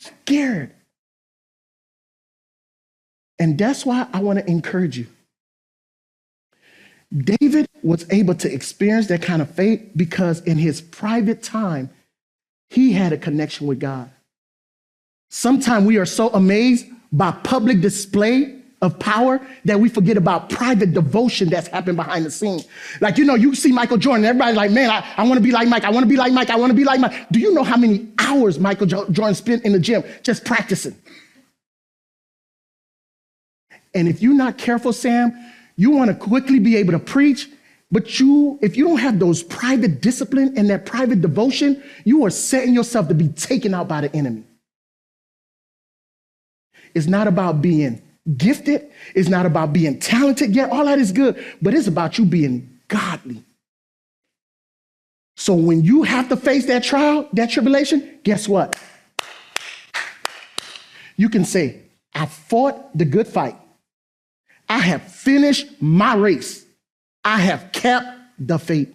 E: And that's why I want to encourage you. David was able to experience that kind of faith because in his private time, he had a connection with God. Sometimes we are so amazed by public display of power that we forget about private devotion that's happened behind the scenes. Like, you see Michael Jordan, everybody's like, man, I want to be like Mike. I want to be like Mike. I want to be like Mike. Do you know how many hours Michael Jordan spent in the gym just practicing? And if you're not careful, Sam, you want to quickly be able to preach, but if you don't have those private discipline and that private devotion, you are setting yourself to be taken out by the enemy. It's not about being gifted. It's not about being talented. Yeah, all that is good, but it's about you being godly. So when you have to face that trial, that tribulation, guess what? You can say, I fought the good fight. I have finished my race. I have kept the faith.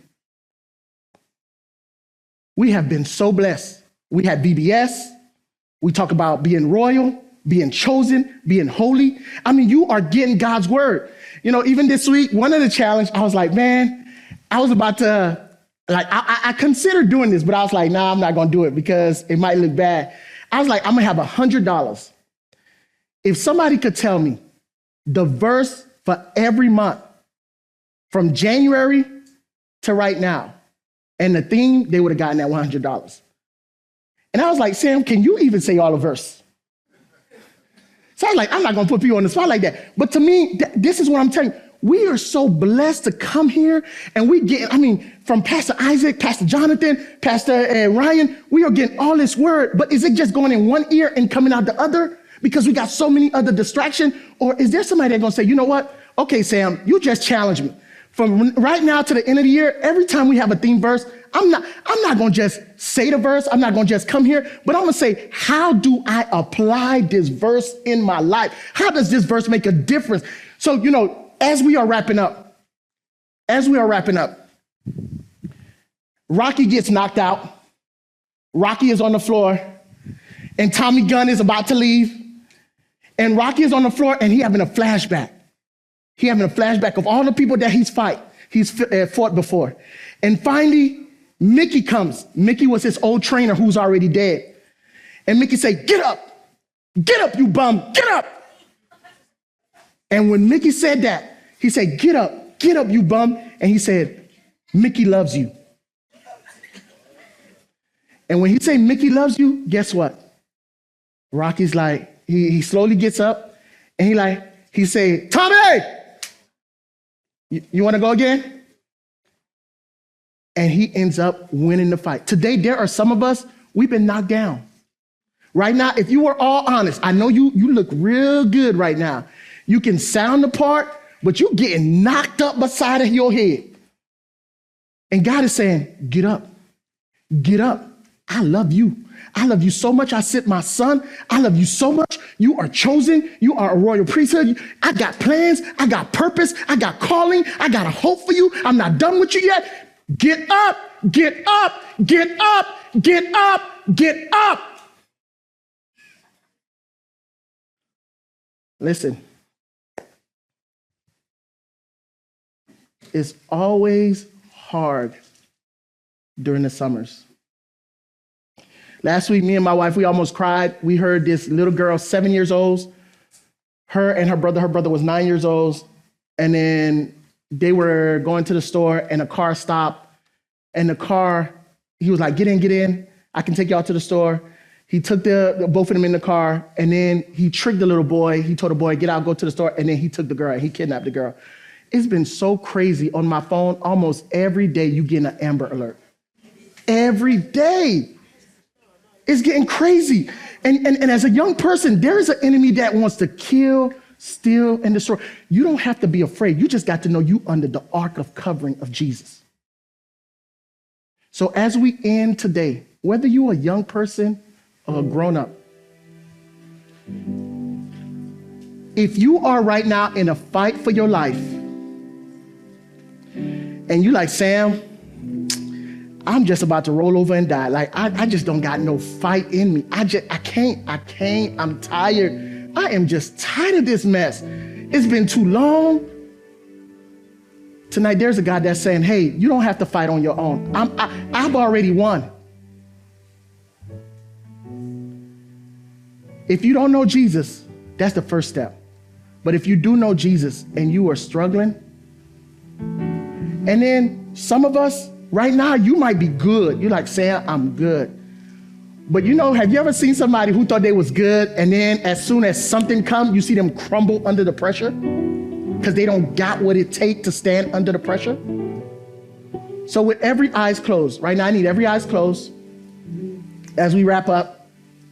E: We have been so blessed. We had VBS. We talk about being royal, being chosen, being holy. I mean, you are getting God's word. Even this week, one of the challenges, I was like, man, I was about to, I considered doing this, but I was like, nah, I'm not going to do it because it might look bad. I was like, I'm going to have $100. If somebody could tell me the verse for every month from January to right now and the theme, they would have gotten that $100. And I was like, Sam, can you even say all the verse? So I was like, I'm not going to put people on the spot like that. But to me, this is what I'm telling you. We are so blessed to come here and we get, from Pastor Isaac, Pastor Jonathan, Pastor Ryan, we are getting all this word, but is it just going in one ear and coming out the other? Because we got so many other distractions? Or is there somebody that's going to say, you know what? Okay, Sam, you just challenged me. From right now to the end of the year, every time we have a theme verse, I'm not going to just say the verse. I'm not going to just come here, but I'm going to say, how do I apply this verse in my life? How does this verse make a difference? So, as we are wrapping up, Rocky gets knocked out. Rocky is on the floor, and Tommy Gunn is about to leave. And Rocky is on the floor, and he's having a flashback. He's having a flashback of all the people that he's fought before. And finally, Mickey comes. Mickey was his old trainer who's already dead. And Mickey said, get up, you bum, get up. And when Mickey said that, he said, get up, you bum. And he said, Mickey loves you. And when he said Mickey loves you, guess what? Rocky's like, he slowly gets up and he say, Tommy, you want to go again? And he ends up winning the fight. Today, there are some of us, we've been knocked down. Right now, if you were all honest, I know you look real good right now. You can sound the part, but you're getting knocked up beside of your head. And God is saying, get up, get up. I love you. I love you so much. I sent my son. I love you so much. You are chosen. You are a royal priesthood. I got plans. I got purpose. I got calling. I got a hope for you. I'm not done with you yet. Get up, get up, get up, get up, get up. Listen, it's always hard during the summers. Last week, me and my wife, we almost cried. We heard this little girl, 7 years old, her and her brother was 9 years old, and then they were going to the store and a car stopped, and the car, he was like, get in, I can take y'all to the store. He took both of them in the car, and then he tricked the little boy. He told the boy, get out, go to the store, and then he took the girl, and he kidnapped the girl. It's been so crazy on my phone. Almost every day you get an Amber Alert. Every day. It's getting crazy. And as a young person, there is an enemy that wants to kill, steal, and destroy. You don't have to be afraid. You just got to know you under the ark of covering of Jesus. So as we end today, whether you're a young person or a grown-up, if you are right now in a fight for your life, and you like, Sam, I'm just about to roll over and die. Like, I just don't got no fight in me. I can't, I'm tired. I am just tired of this mess. It's been too long. Tonight, there's a God that's saying, hey, you don't have to fight on your own. I've already won. If you don't know Jesus, that's the first step. But if you do know Jesus and you are struggling, and then some of us, right now, you might be good. You're like, Sam, I'm good. But have you ever seen somebody who thought they was good, and then as soon as something comes, you see them crumble under the pressure? Because they don't got what it takes to stand under the pressure? So with every eyes closed, right now I need every eyes closed as we wrap up.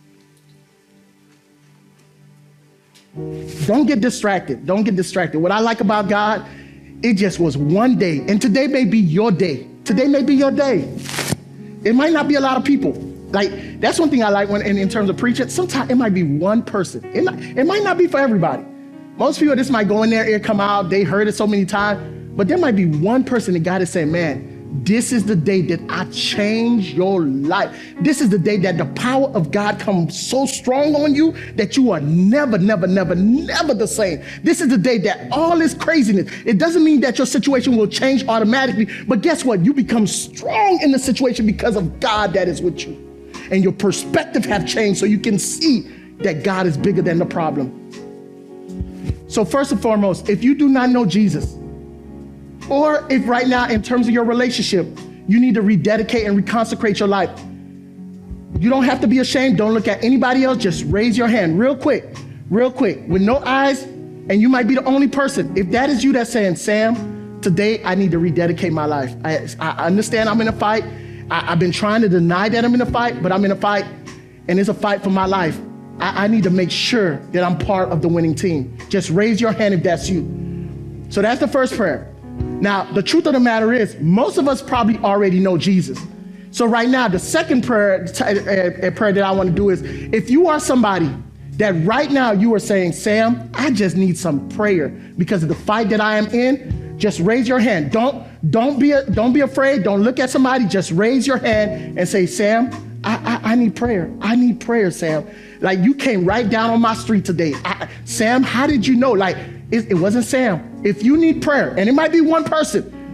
E: Don't get distracted. Don't get distracted. What I like about God, it just was one day. And today may be your day. Today may be your day. It might not be a lot of people. Like, that's one thing I like when in terms of preaching. Sometimes it might be one person. It might not be for everybody. Most people, this might go in their ear, come out. They heard it so many times. But there might be one person that God is saying, man, this is the day that I change your life. This is the day that the power of God comes so strong on you that you are never the same. This is the day that all this craziness, it doesn't mean that your situation will change automatically, but guess what? You become strong in the situation because of God that is with you. And your perspective have changed so you can see that God is bigger than the problem. So first and foremost, if you do not know Jesus, or if right now, in terms of your relationship, you need to rededicate and reconsecrate your life, you don't have to be ashamed. Don't look at anybody else. Just raise your hand real quick, with no eyes, and you might be the only person. If that is you that's saying, Sam, today I need to rededicate my life. I understand I'm in a fight. I've been trying to deny that I'm in a fight, but I'm in a fight, and it's a fight for my life. I need to make sure that I'm part of the winning team. Just raise your hand if that's you. So that's the first prayer. Now, the truth of the matter is, most of us probably already know Jesus. So right now, the second prayer that I want to do is, if you are somebody that right now you are saying, Sam, I just need some prayer because of the fight that I am in, just raise your hand. Don't be afraid. Don't look at somebody. Just raise your hand and say, Sam, I need prayer. I need prayer, Sam. Like, you came right down on my street today. Sam, how did you know? Like, it wasn't Sam. If you need prayer, and it might be one person,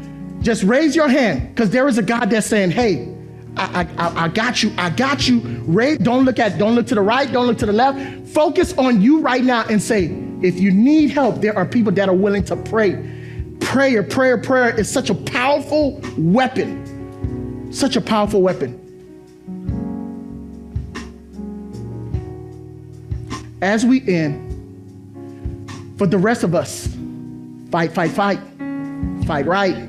E: Just raise your hand, because there is a God that's saying, hey, I got you. I got you. Don't look to the right. Don't look to the left. Focus on you right now and say, if you need help, there are people that are willing to pray. Prayer is such a powerful weapon. Such a powerful weapon. As we end, for the rest of us, fight. Fight right. Fight right.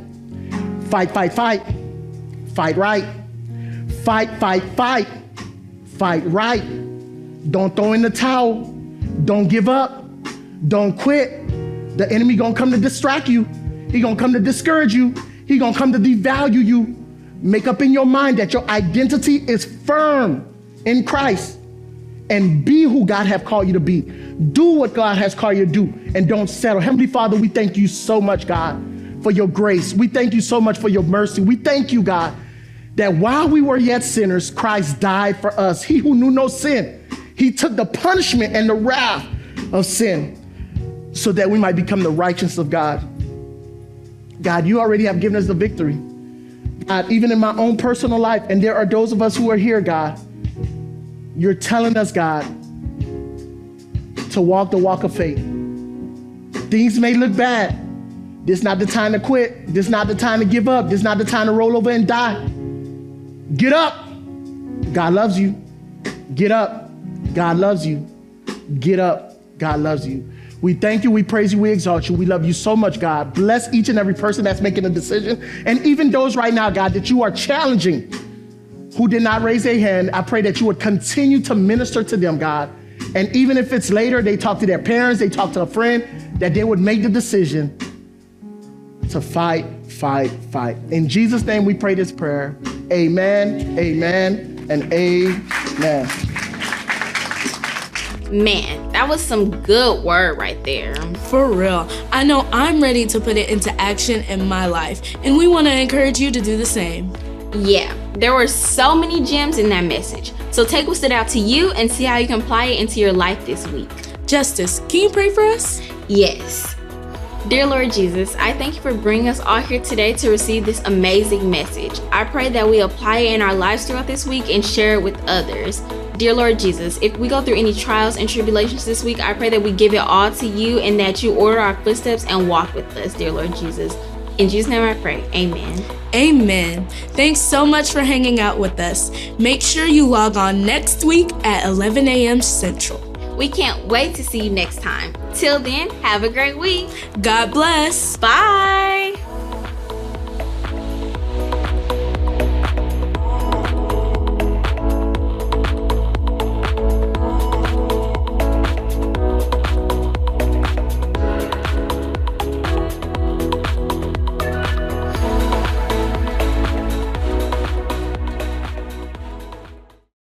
E: Fight right. Don't throw in the towel. Don't give up. Don't quit. The enemy gonna come to distract you. He gonna come to discourage you. He gonna come to devalue you. Make up in your mind that your identity is firm in Christ, and be who God have called you to be. Do what God has called you to do, and don't settle. Heavenly Father, we thank you so much, God, for your grace. We thank you so much for your mercy. We thank you, God, that while we were yet sinners, Christ died for us. He who knew no sin, he took the punishment and the wrath of sin so that we might become the righteousness of God. God, you already have given us the victory. God, even in my own personal life, and there are those of us who are here, God, you're telling us, God, to walk the walk of faith. Things may look bad. This is not the time to quit. This is not the time to give up. This is not the time to roll over and die. Get up. God loves you. Get up. God loves you. Get up. God loves you. We thank you, we praise you, we exalt you. We love you so much, God. Bless each and every person that's making a decision. And even those right now, God, that you are challenging, who did not raise their hand, I pray that you would continue to minister to them, God. And even if it's later, they talk to their parents, they talk to a friend, that they would make the decision to fight. In Jesus' name we pray this prayer. Amen, amen, and amen.
A: Man, that was some good word right there.
B: For real. I know I'm ready to put it into action in my life, and we want to encourage you to do the same.
A: Yeah, there were so many gems in that message. So take what stood out to you and see how you can apply it into your life this week.
B: Justice, can you pray for us?
A: Yes. Dear Lord Jesus, I thank you for bringing us all here today to receive this amazing message. I pray that we apply it in our lives throughout this week and share it with others. Dear Lord Jesus, if we go through any trials and tribulations this week, I pray that we give it all to you and that you order our footsteps and walk with us, dear Lord Jesus. In Jesus' name I pray, amen.
B: Amen. Thanks so much for hanging out with us. Make sure you log on next week at 11 a.m. Central.
A: We can't wait to see you next time. Till then, have a great week.
B: God bless.
A: Bye.